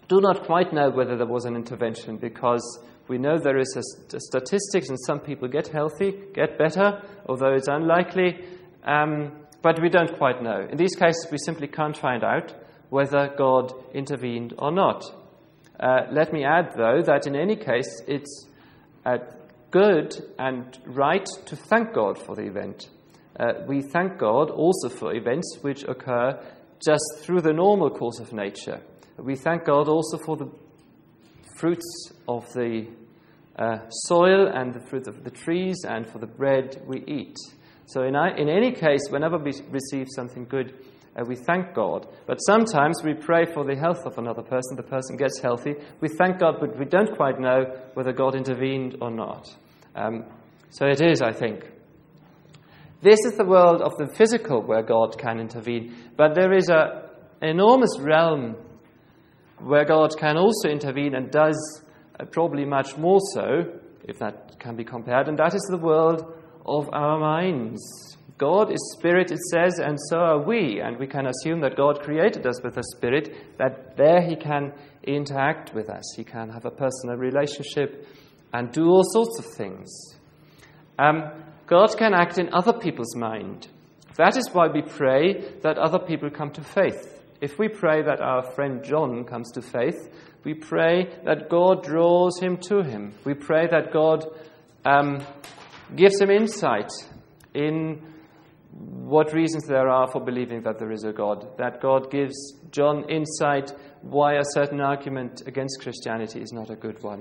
do not quite know whether there was an intervention, because we know there is a statistics and some people get healthy, get better, although it's unlikely, but we don't quite know. In these cases, we simply can't find out whether God intervened or not. Let me add, though, that in any case, it's good and right to thank God for the event. We thank God also for events which occur just through the normal course of nature. We thank God also for the fruits of the soil and the fruit of the trees and for the bread we eat. So in any case, whenever we receive something good, we thank God. But sometimes we pray for the health of another person. The person gets healthy. We thank God, but we don't quite know whether God intervened or not. So it is, I think. This is the world of the physical where God can intervene. But there is an enormous realm where God can also intervene and does probably much more so, if that can be compared, and that is the world of our minds. God is spirit, it says, and so are we. And we can assume that God created us with a spirit, that there he can interact with us. He can have a personal relationship and do all sorts of things. God can act in other people's mind. That is why we pray that other people come to faith. If we pray that our friend John comes to faith, we pray that God draws him to him. We pray that God gives him insight in what reasons there are for believing that there is a God, that God gives John insight why a certain argument against Christianity is not a good one,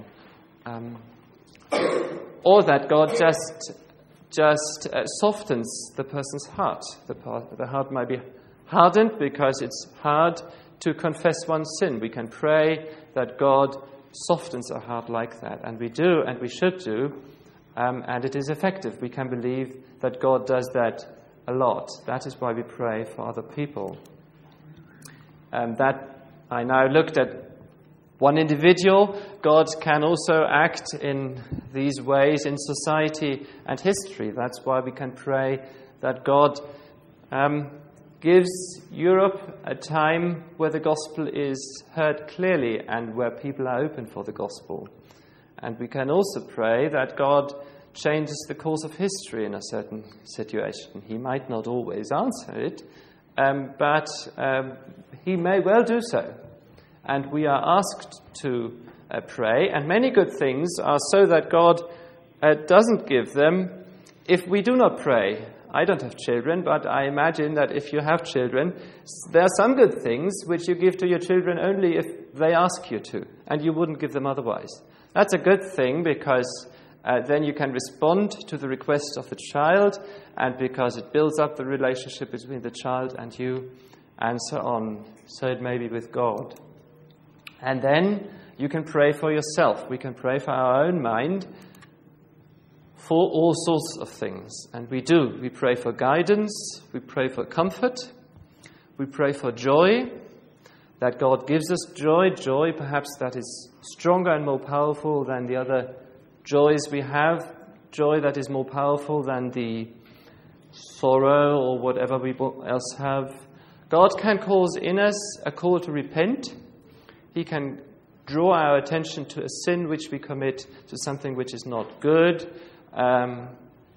or that God just softens the person's heart. The heart might be hardened because it's hard to confess one's sin. We can pray that God softens a heart like that, and we do, and we should do, and it is effective. We can believe that God does that a lot. That is why we pray for other people. That I now looked at one individual. God can also act in these ways in society and history. That's why we can pray that God gives Europe a time where the gospel is heard clearly and where people are open for the gospel. And we can also pray that God changes the course of history in a certain situation. He might not always answer it, but he may well do so. And we are asked to pray, and many good things are so that God doesn't give them if we do not pray. I don't have children, but I imagine that if you have children, there are some good things which you give to your children only if they ask you to, and you wouldn't give them otherwise. That's a good thing because then you can respond to the request of the child, and because it builds up the relationship between the child and you, and so on. So it may be with God. And then you can pray for yourself. We can pray for our own mind for all sorts of things. And we do. We pray for guidance. We pray for comfort. We pray for joy, that God gives us joy. Joy, perhaps, that is stronger and more powerful than the other joys we have. Joy that is more powerful than the sorrow or whatever we else have. God can cause in us a call to repent. He can draw our attention to a sin which we commit, to something which is not good. God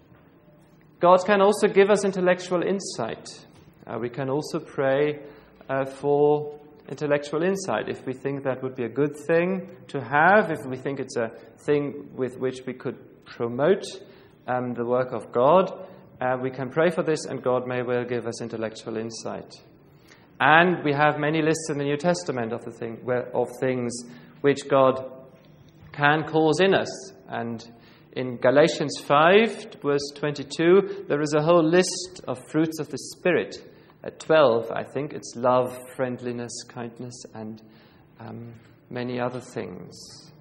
can also give us intellectual insight. We can also pray for intellectual insight if we think that would be a good thing to have, if we think it's a thing with which we could promote the work of God. We can pray for this, and God may well give us intellectual insight. And we have many lists in the New Testament of things which God can cause in us. And in Galatians 5, verse 22, there is a whole list of fruits of the Spirit. At 12, I think, it's love, friendliness, kindness, and many other things.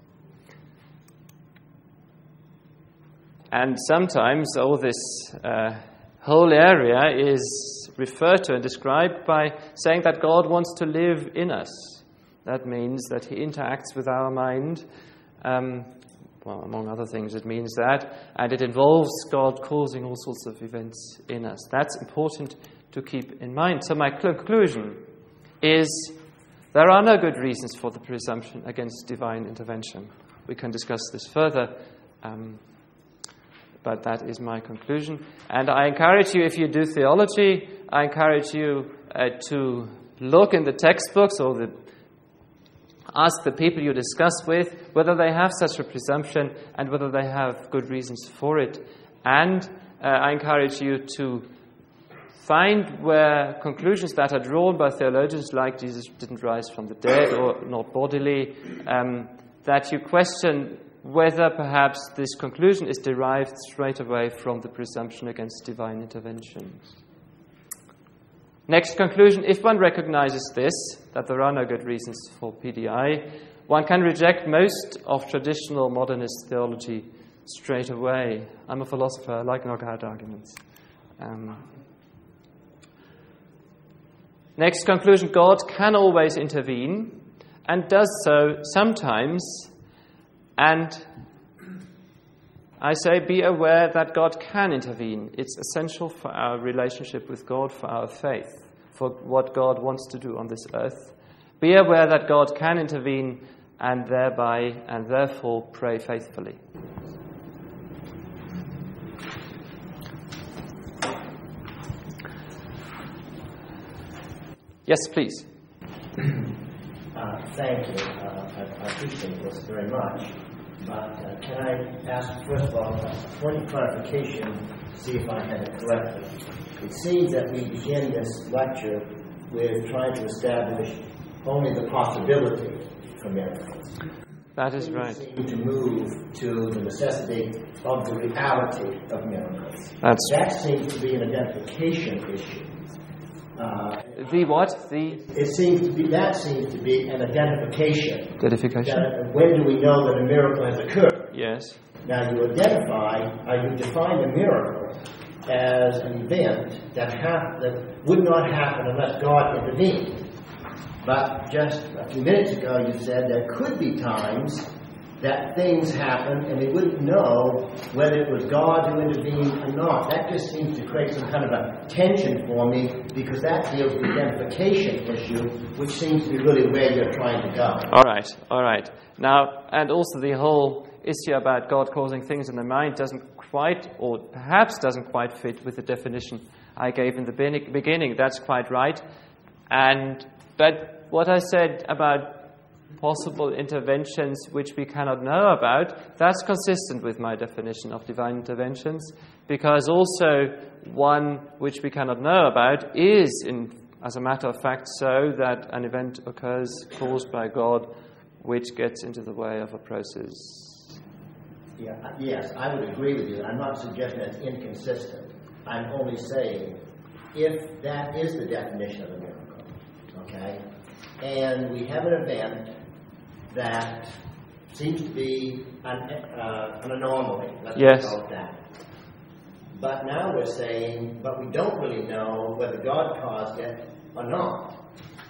And sometimes all this whole area is referred to and described by saying that God wants to live in us. That means that he interacts with our mind. Well, among other things, it means that. And it involves God causing all sorts of events in us. That's important to keep in mind. So my conclusion is There are no good reasons for the presumption against divine intervention. We can discuss this further, but that is my conclusion. And I encourage you, if you do theology, I encourage you to look in the textbooks or ask the people you discuss with whether they have such a presumption and whether they have good reasons for it. And I encourage you to find where conclusions that are drawn by theologians like Jesus didn't rise from the dead or not bodily, that you question whether perhaps this conclusion is derived straight away from the presumption against divine intervention. Next conclusion, if one recognizes this, that there are no good reasons for PDI, one can reject most of traditional modernist theology straight away. I'm a philosopher, I like knockout arguments. Next conclusion, God can always intervene and does so sometimes. And I say, be aware that God can intervene. It's essential for our relationship with God, for our faith, for what God wants to do on this earth. Be aware that God can intervene and therefore pray faithfully. Yes, please. Thank you. I appreciate this very much. But can I ask, first of all, a point of clarification, see if I had it correctly? It seems that we begin this lecture with trying to establish only the possibility for miracles. That is right. We seem to move to the necessity of the reality of miracles. That seems to be an identification issue. The what? That seems to be an identification. Identification. When do we know that a miracle has occurred? Yes. Now you define a miracle as an event that would not happen unless God intervened. But just a few minutes ago you said there could be times that things happen and we wouldn't know whether it was God who intervened or not. That just seems to create some kind of a tension for me, because that deals with the identification issue, which seems to be really where you're trying to go. All right. Now, and also the whole issue about God causing things in the mind doesn't quite, or perhaps doesn't quite fit with the definition I gave in the beginning. That's quite right. But what I said about possible interventions which we cannot know about, that's consistent with my definition of divine interventions, because also one which we cannot know about is, as a matter of fact, so that an event occurs caused by God which gets into the way of a process. Yes, I would agree with you. I'm not suggesting it's inconsistent. I'm only saying if that is the definition of a miracle, okay, and we have an event that seems to be an anomaly. Let's call it that. But now we're saying, but we don't really know whether God caused it or not.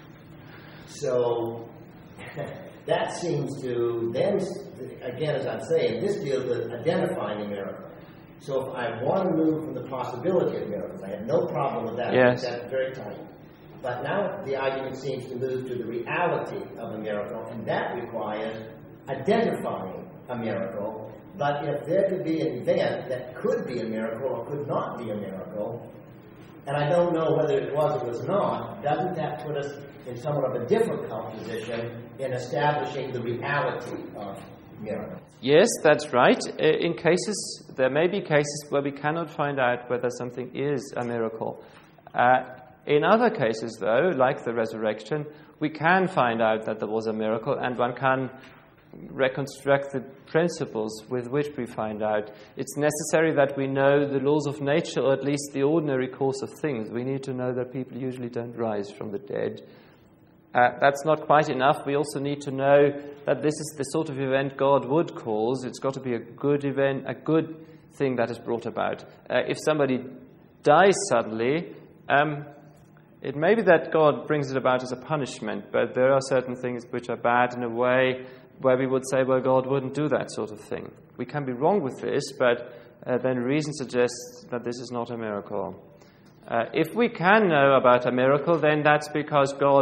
So that seems to then, again, as I'm saying, this deals with identifying a miracle. So if I want to move from the possibility of miracles, I have no problem with that. Yes. That's very tight. But now the argument seems to move to the reality of a miracle, and that requires identifying a miracle. But if there could be an event that could be a miracle or could not be a miracle, and I don't know whether it was or was not, doesn't that put us in somewhat of a difficult position in establishing the reality of miracles? Yes, that's right. There may be cases where we cannot find out whether something is a miracle. In other cases, though, like the resurrection, we can find out that there was a miracle, and one can reconstruct the principles with which we find out. It's necessary that we know the laws of nature, or at least the ordinary course of things. We need to know that people usually don't rise from the dead. That's not quite enough. We also need to know that this is the sort of event God would cause. It's got to be a good event, a good thing that is brought about. If somebody dies suddenly, it may be that God brings it about as a punishment, but there are certain things which are bad in a way where we would say, well, God wouldn't do that sort of thing. We can be wrong with this, but then reason suggests that this is not a miracle. If we can know about a miracle, then that's because God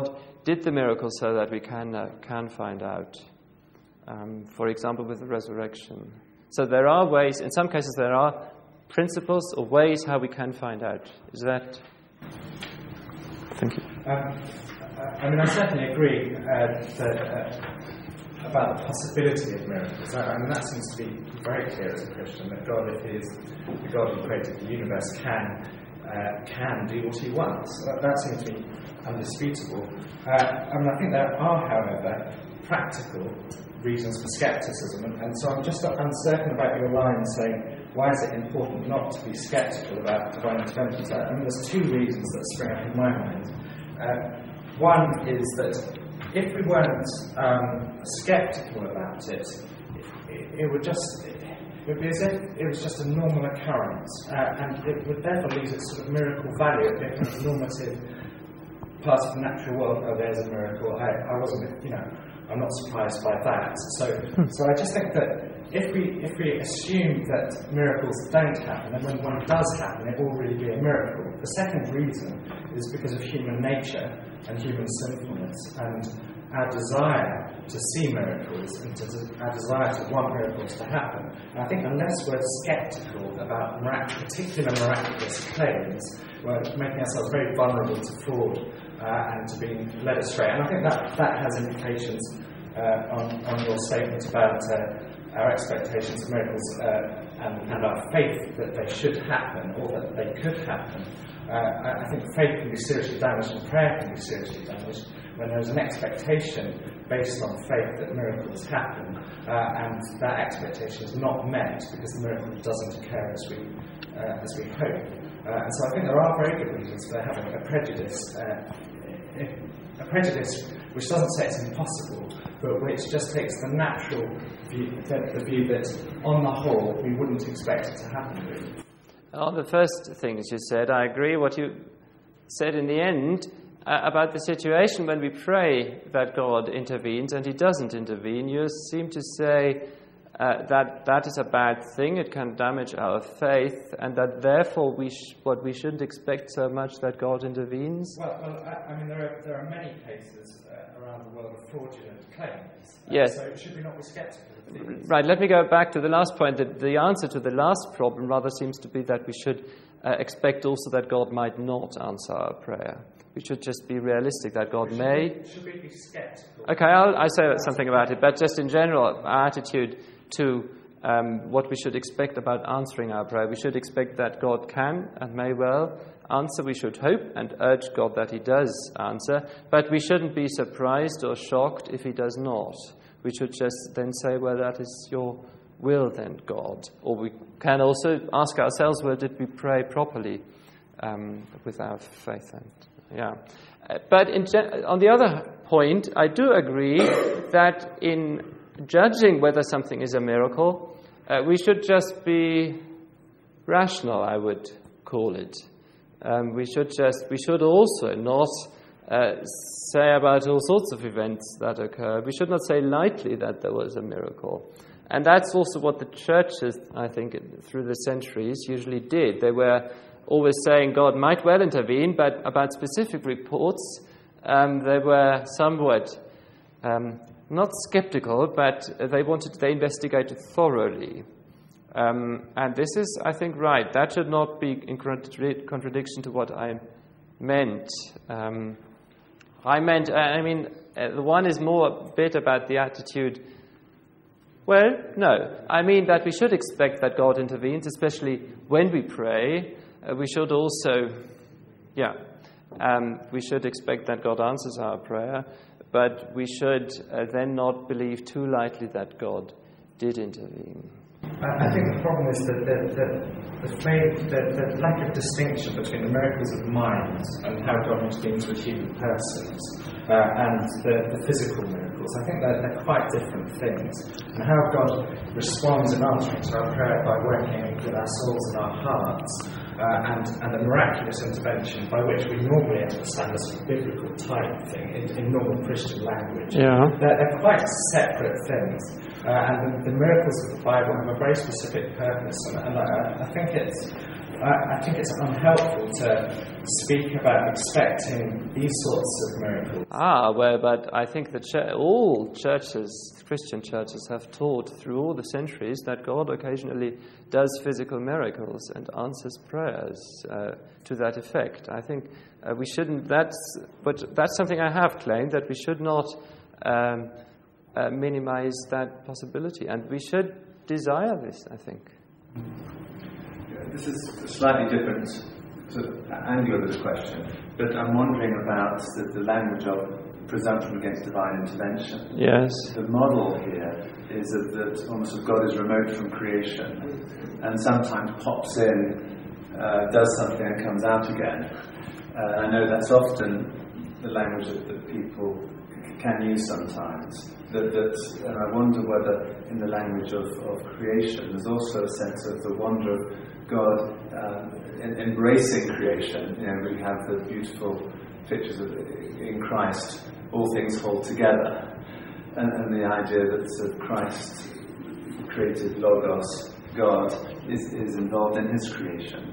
did the miracle so that we can find out. For example, with the resurrection. So there are ways, in some cases there are principles or ways how we can find out. Is that... Thank you. I certainly agree about the possibility of miracles. That seems to be very clear as a Christian, that God, if He is the God who created the universe, can do what He wants. That seems to be undisputable. I think there are, however, practical reasons for scepticism, and so I'm just uncertain about your line saying, why is it important not to be sceptical about divine intervention? There's two reasons that spring up in my mind. One is that if we weren't sceptical about it, it would be as if it was just a normal occurrence, and it would therefore lose its sort of miracle value. It becomes a normative part of the natural world. Oh, there's a miracle. I wasn't, I'm not surprised by that. So I just think that if we assume that miracles don't happen, and when one does happen, it will really be a miracle. The second reason is because of human nature and human sinfulness, and our desire to see miracles and our desire to want miracles to happen. And I think unless we're sceptical about particular miraculous claims, we're making ourselves very vulnerable to fraud and to being led astray. And I think that has implications on your statement about our expectations of miracles and our faith that they should happen or that they could happen. I think faith can be seriously damaged and prayer can be seriously damaged when there's an expectation based on faith that miracles happen, and that expectation is not met because the miracle doesn't occur as we hope. And so I think there are very good reasons for having a prejudice which doesn't say it's impossible, but which just takes the natural view, the view that on the whole we wouldn't expect it to happen really. On the first things you said, I agree what you said in the end about the situation when we pray that God intervenes and He doesn't intervene. You seem to say that is a bad thing, it can damage our faith, and that therefore we shouldn't expect so much that God intervenes. Well, there are many cases around the world of fraudulent claims. Yes. So should we not be sceptical? Right, let me go back to the last point. The answer to the last problem rather seems to be that we should expect also that God might not answer our prayer. We should just be realistic that God may. Should we be sceptical? Okay, I'll say something about it, but just in general, our attitude to what we should expect about answering our prayer. We should expect that God can and may well answer. We should hope and urge God that He does answer, but we shouldn't be surprised or shocked if He does not. We should just then say, well, that is your will then, God. Or we can also ask ourselves, well, did we pray properly with our faith? But on the other point, I do agree that in judging whether something is a miracle, we should just be rational, I would call it. We should also not say about all sorts of events that occur. We should not say lightly that there was a miracle. And that's also what the churches, I think, through the centuries usually did. They were always saying God might well intervene, but about specific reports, they were somewhat not skeptical, but they investigated thoroughly. And this is, I think, right. That should not be in contradiction to what I meant. The one is more a bit about the attitude. Well, no. I mean that we should expect that God intervenes, especially when we pray. We should also, we should expect that God answers our prayer, but we should then not believe too lightly that God did intervene. I think the problem is that the lack of distinction between the miracles of minds and how God intervenes with human persons and the physical miracles. I think they're quite different things. And how God responds in answering to our prayer by working with our souls and our hearts and a miraculous intervention by which we normally understand as a biblical type thing in normal Christian language. Yeah. They're quite separate things. And the miracles of the Bible have a very specific purpose, and I think I think it's unhelpful to speak about expecting these sorts of miracles. Well, but I think that all churches, Christian churches, have taught through all the centuries that God occasionally does physical miracles and answers prayers to that effect. I think we shouldn't. That's something I have claimed, that we should not minimize that possibility, and we should desire this, I think. This is a slightly different sort of angle of this question, but I'm wondering about the language of presumption against divine intervention. Yes. The model here is that almost God is remote from creation and sometimes pops in, does something and comes out again. I know that's often the language that people can use sometimes. And I wonder whether in the language of creation there's also a sense of the wonder of God embracing creation. We have the beautiful pictures of in Christ, all things hold together, and the idea that Christ created Logos, God, is involved in His creation,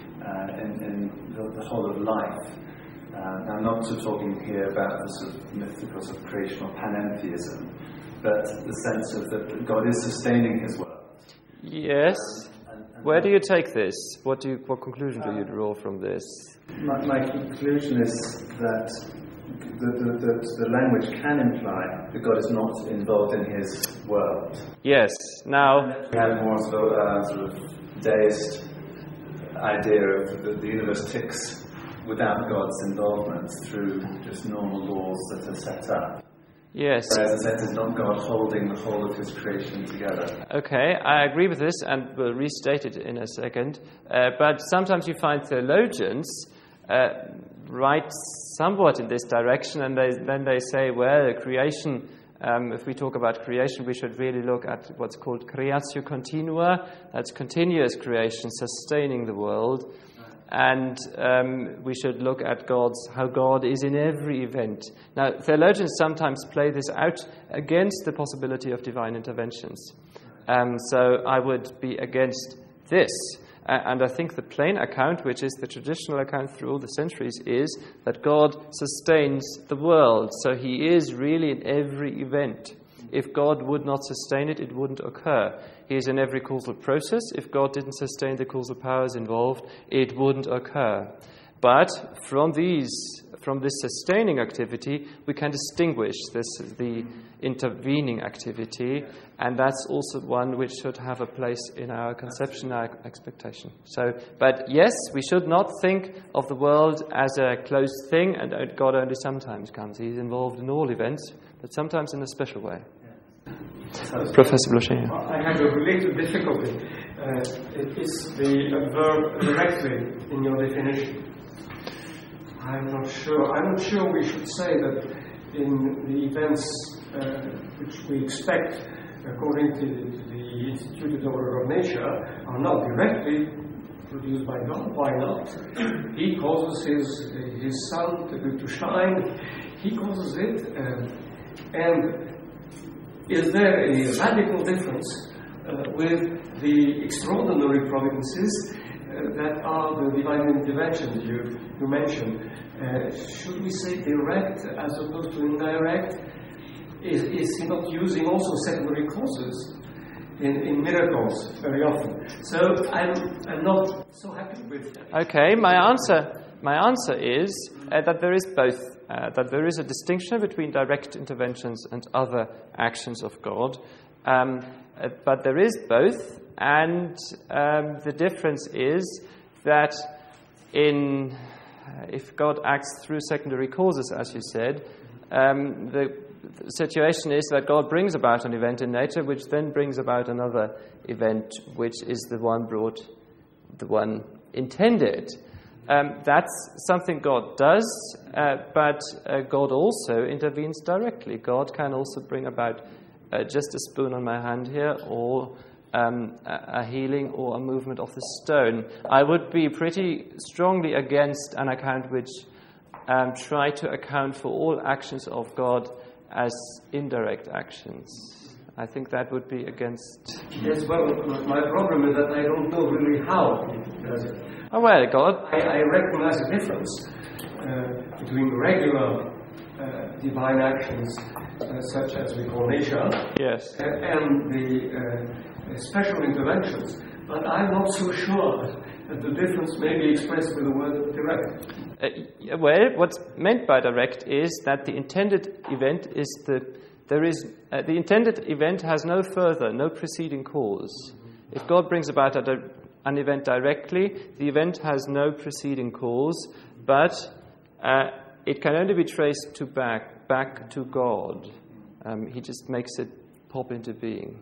in the whole of life. I'm not talking here about the sort of mythical sort of creational panentheism, but the sense of that God is sustaining His world. Yes. Where do you take this? What conclusion do you draw from this? My conclusion is that the language can imply that God is not involved in His world. Yes. Now we have more sort of deist idea of the universe ticks without God's involvement through just normal laws that are set up. Yes. Whereas in a sense, it's not God holding the whole of His creation together. Okay, I agree with this, and we'll restate it in a second. But sometimes you find theologians write somewhat in this direction, and then they say, well, creation, if we talk about creation, we should really look at what's called creatio continua. That's continuous creation, sustaining the world. And we should look at how God is in every event. Now, theologians sometimes play this out against the possibility of divine interventions. So I would be against this. And I think the plain account, which is the traditional account through all the centuries, is that God sustains the world. So He is really in every event. If God would not sustain it, it wouldn't occur. He is in every causal process. If God didn't sustain the causal powers involved, it wouldn't occur. But from this sustaining activity, we can distinguish the intervening activity, and that's also one which should have a place in our conception, our expectation. But yes, we should not think of the world as a closed thing, and God only sometimes comes. He's involved in all events, but sometimes in a special way. Professor Blocher. I have a related difficulty. It is the verb directly in your definition. I'm not sure we should say that in the events which we expect according to the instituted order of nature are not directly produced by God. Why not? He causes his sun to shine. He causes it, and is there a radical difference with the extraordinary providences that are the divine interventions you mentioned? Should we say direct as opposed to indirect? Is he not using also secondary causes in miracles very often? So I'm not so happy with that. Okay, my answer is that there is both. That there is a distinction between direct interventions and other actions of God, but there is both, and the difference is that if God acts through secondary causes, as you said, the situation is that God brings about an event in nature, which then brings about another event, which is the one intended. That's something God does, but God also intervenes directly. God can also bring about just a spoon on my hand here, or a healing, or a movement of the stone. I would be pretty strongly against an account which try to account for all actions of God as indirect actions. I think that would be against... Yes, well, my problem is that I don't know really how he does it. Oh, well, God. I recognize a difference between regular divine actions, such as we call nature, Yes. and the special interventions. But I'm not so sure that the difference may be expressed with the word direct. Well, what's meant by direct is that the intended event is the intended event has no preceding cause. If God brings about an event directly, the event has no preceding cause, but it can only be traced back to God. He just makes it pop into being.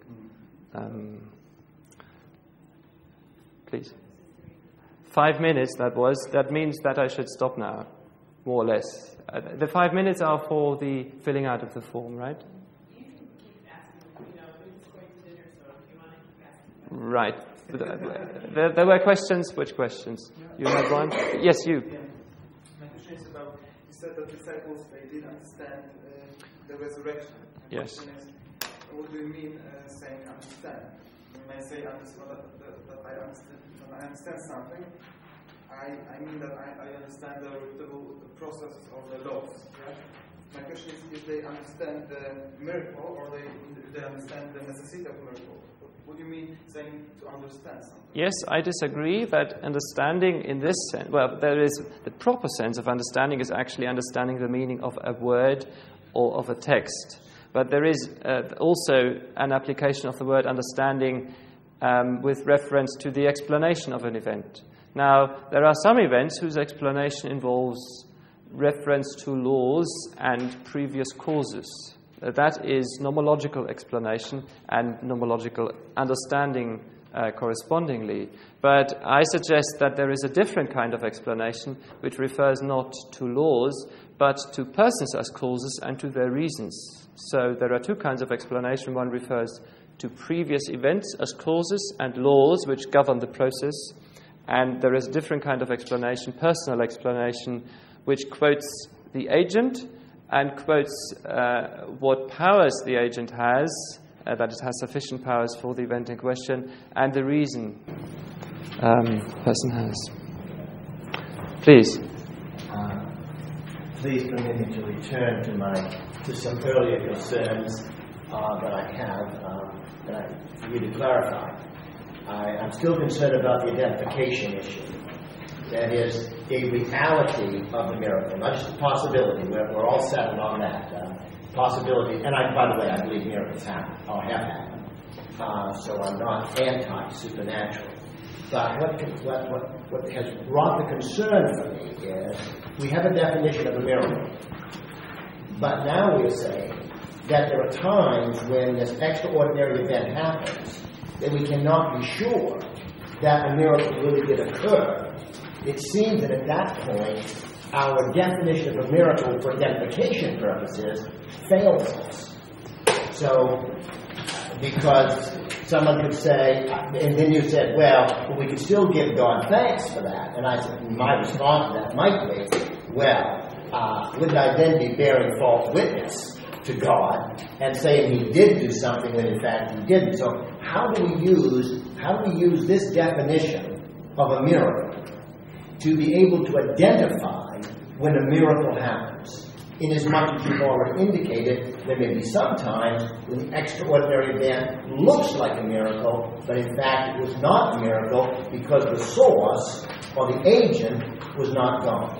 Please. 5 minutes, that means that I should stop now, more or less. The 5 minutes are for the filling out of the form, right? You can keep asking, who's going to dinner, so if you want to keep asking. Right. There were questions. Which questions? You had one? Yes, you. Yeah. My question is about, you said that disciples, they did understand the resurrection. My Yes. question is, what do you mean saying understand? When I say that I understand something, I mean that I understand the process of the laws. Right? My question is if they understand the miracle or if they understand the necessity of miracle. What do you mean saying to understand something? Yes, I disagree that understanding in this sense, there is the proper sense of understanding is actually understanding the meaning of a word or of a text. But there is also an application of the word understanding with reference to the explanation of an event. Now, there are some events whose explanation involves reference to laws and previous causes. That is nomological explanation and nomological understanding correspondingly. But I suggest that there is a different kind of explanation which refers not to laws, but to persons as causes and to their reasons. So there are two kinds of explanation. One refers to previous events as causes and laws which govern the process. And there is a different kind of explanation, personal explanation, which quotes the agent and quotes what powers the agent has, that it has sufficient powers for the event in question, and the reason the person has. Please. Please permit me to return to some earlier concerns that I have for you to clarify. I'm still concerned about the identification issue. That is, a reality of the miracle, not just a possibility. We're all settled on that possibility. And by the way, I believe miracles happen or have happened. So I'm not anti-supernatural. But what has brought the concern for me is we have a definition of a miracle. But now we're saying that there are times when this extraordinary event happens that we cannot be sure that a miracle really did occur. It seems that at that point, our definition of a miracle for identification purposes fails us. So, because someone could say, and then you said, well, we could still give God thanks for that. And I said, my response to that might be, wouldn't I then be bearing false witness to God and saying He did do something when in fact He didn't? So how do we use this definition of a miracle to be able to identify when a miracle happens? Inasmuch as you've already indicated, there may be some times when the extraordinary event looks like a miracle, but in fact it was not a miracle because the source or the agent was not God.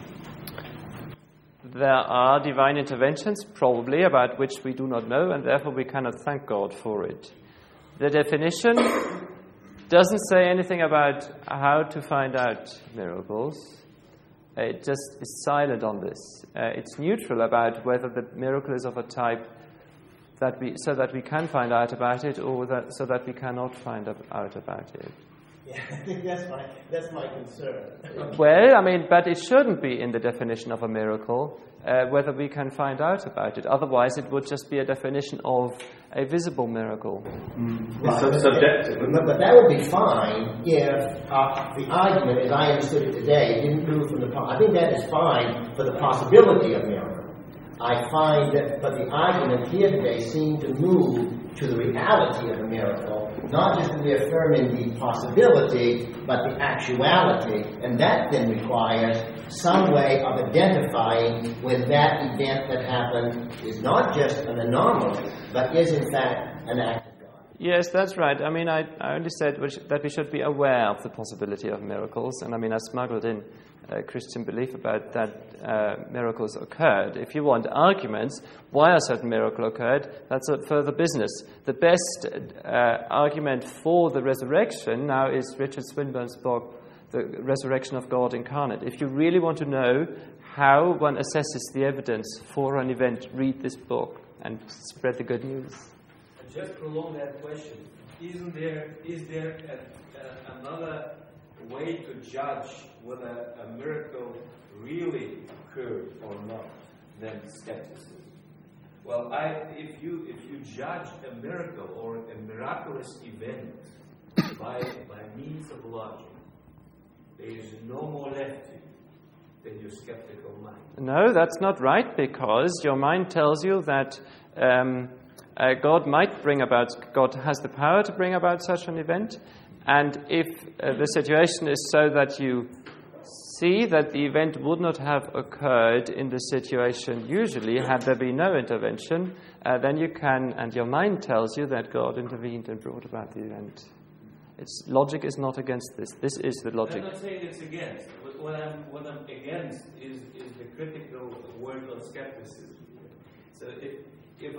There are divine interventions, probably, about which we do not know, and therefore we cannot thank God for it. The definition doesn't say anything about how to find out miracles. It just is silent on this. It's neutral about whether the miracle is of a type so that we can find out about it, or so that we cannot find out about it. Yeah, I think that's my concern. Well, but it shouldn't be in the definition of a miracle, whether we can find out about it. Otherwise, it would just be a definition of a visible miracle. It's subjective. But that would be fine if the argument, as I understood it today, didn't move from the... I think that is fine for the possibility of miracle. I find that, but the argument here today seemed to move to the reality of a miracle, not just reaffirming the possibility, but the actuality. And that then requires some way of identifying when that event that happened is not just an anomaly, but is in fact an act of God. Yes, that's right. I mean, I only said that we should be aware of the possibility of miracles, and I mean, I smuggled in Christian belief about that miracles occurred. If you want arguments why a certain miracle occurred, that's a further business. The best argument for the resurrection now is Richard Swinburne's book, The Resurrection of God Incarnate. If you really want to know how one assesses the evidence for an event, read this book and spread the good news. Just prolong that question. Is there another way to judge whether a miracle really occurred or not than skepticism? Well, if you judge a miracle or a miraculous event by means of logic, there is no more left to you than your skeptical mind. No, that's not right, because your mind tells you that God has the power to bring about such an event, and if the situation is so that you see that the event would not have occurred in the situation usually had there been no intervention, then you can, and your mind tells you that God intervened and brought about the event. Logic is not against this. This is the logic. I'm not saying it's against. What I'm against is the critical word of skepticism. So if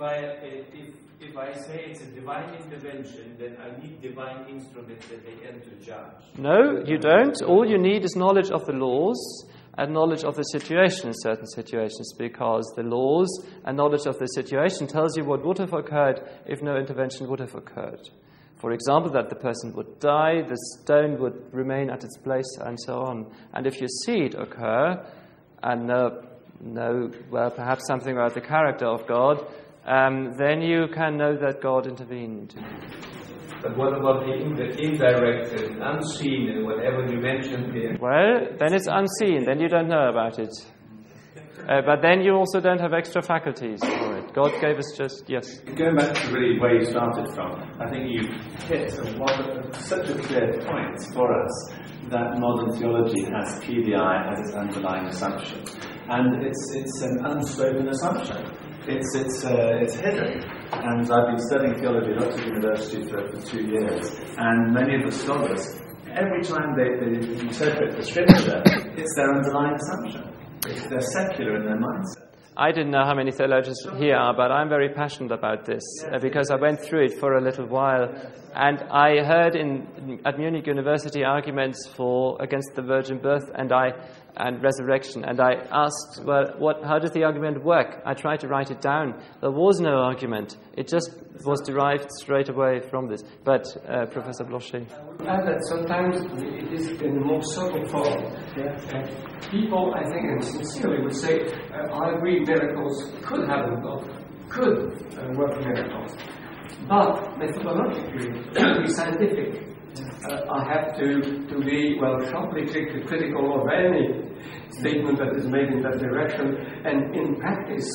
I say it's a divine intervention, then I need divine instruments at the end to judge. No, you don't. All you need is knowledge of the laws and knowledge of the situation in certain situations, because the laws and knowledge of the situation tells you what would have occurred if no intervention would have occurred. For example, that the person would die, the stone would remain at its place, and so on. And if you see it occur, and know perhaps something about the character of God, then you can know that God intervened. But what about the indirect and unseen and whatever you mentioned here? Well, then it's unseen. Then you don't know about it. But then you also don't have extra faculties for it. God gave us yes. Going back to really where you started from, I think you hit such a clear point for us that modern theology has PDI as its underlying assumption. And it's an unspoken assumption. It's hidden. And I've been studying theology at Oxford University for 2 years, and many of the scholars, every time they interpret the scripture, it's their underlying assumption. They're secular in their mindset. I didn't know how many theologians here are, but I'm very passionate about this because I went through it for a little while, and I heard at Munich University arguments against the virgin birth and resurrection, and I asked, well, how does the argument work? I tried to write it down. There was no argument. It just was derived straight away from this. But Professor Blocher. I add that sometimes it is in a more subtle form. People, I think, and sincerely would say, I agree miracles could happen, could work miracles. But methodologically, to be scientific, I have to be, sharply critical of any statement that is made in that direction, and in practice,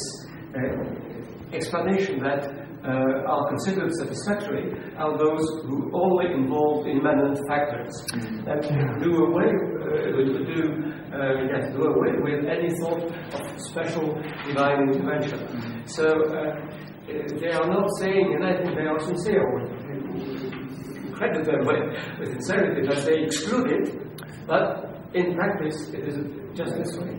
explanation that are considered satisfactory are those who only involve immanent factors that do away with any sort of special divine intervention. So they are not saying, and I think they are sincere, credit them with sincerity, that they exclude it, but in practice it is just this way.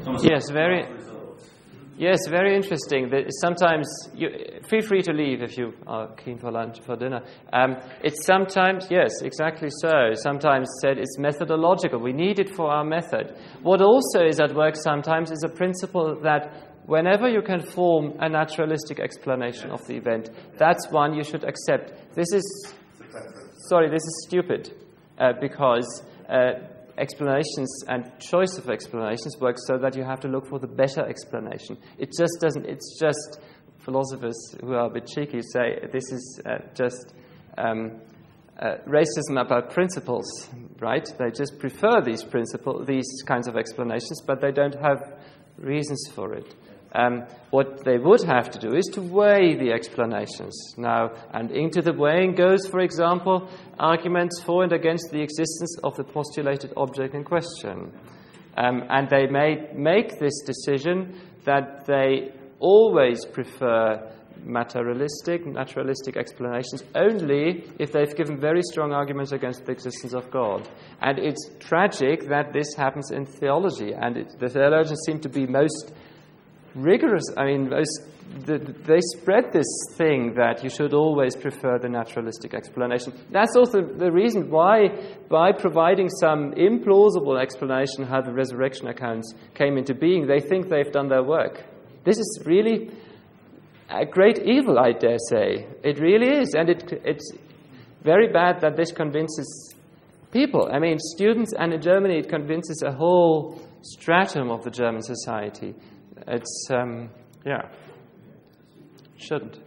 Yes, very interesting. Sometimes, feel free to leave if you are keen for lunch, for dinner. It's sometimes, yes, exactly so. Sometimes said it's methodological. We need it for our method. What also is at work sometimes is a principle that whenever you can form a naturalistic explanation of the event, that's one you should accept. This is stupid, because explanations and choice of explanations work so that you have to look for the better explanation. It just doesn't. It's just philosophers who are a bit cheeky say this is just racism about principles, right? They just prefer these kinds of explanations, but they don't have reasons for it. What they would have to do is to weigh the explanations now, and into the weighing goes, for example, arguments for and against the existence of the postulated object in question. And they may make this decision that they always prefer naturalistic explanations only if they've given very strong arguments against the existence of God. And it's tragic that this happens in theology, and the theologians seem to be most rigorous. I mean, they spread this thing that you should always prefer the naturalistic explanation. That's also the reason why, by providing some implausible explanation how the resurrection accounts came into being, they think they've done their work. This is really a great evil, I dare say. It really is, and it's very bad that this convinces people. I mean, students, and in Germany it convinces a whole stratum of the German society. It's, shouldn't.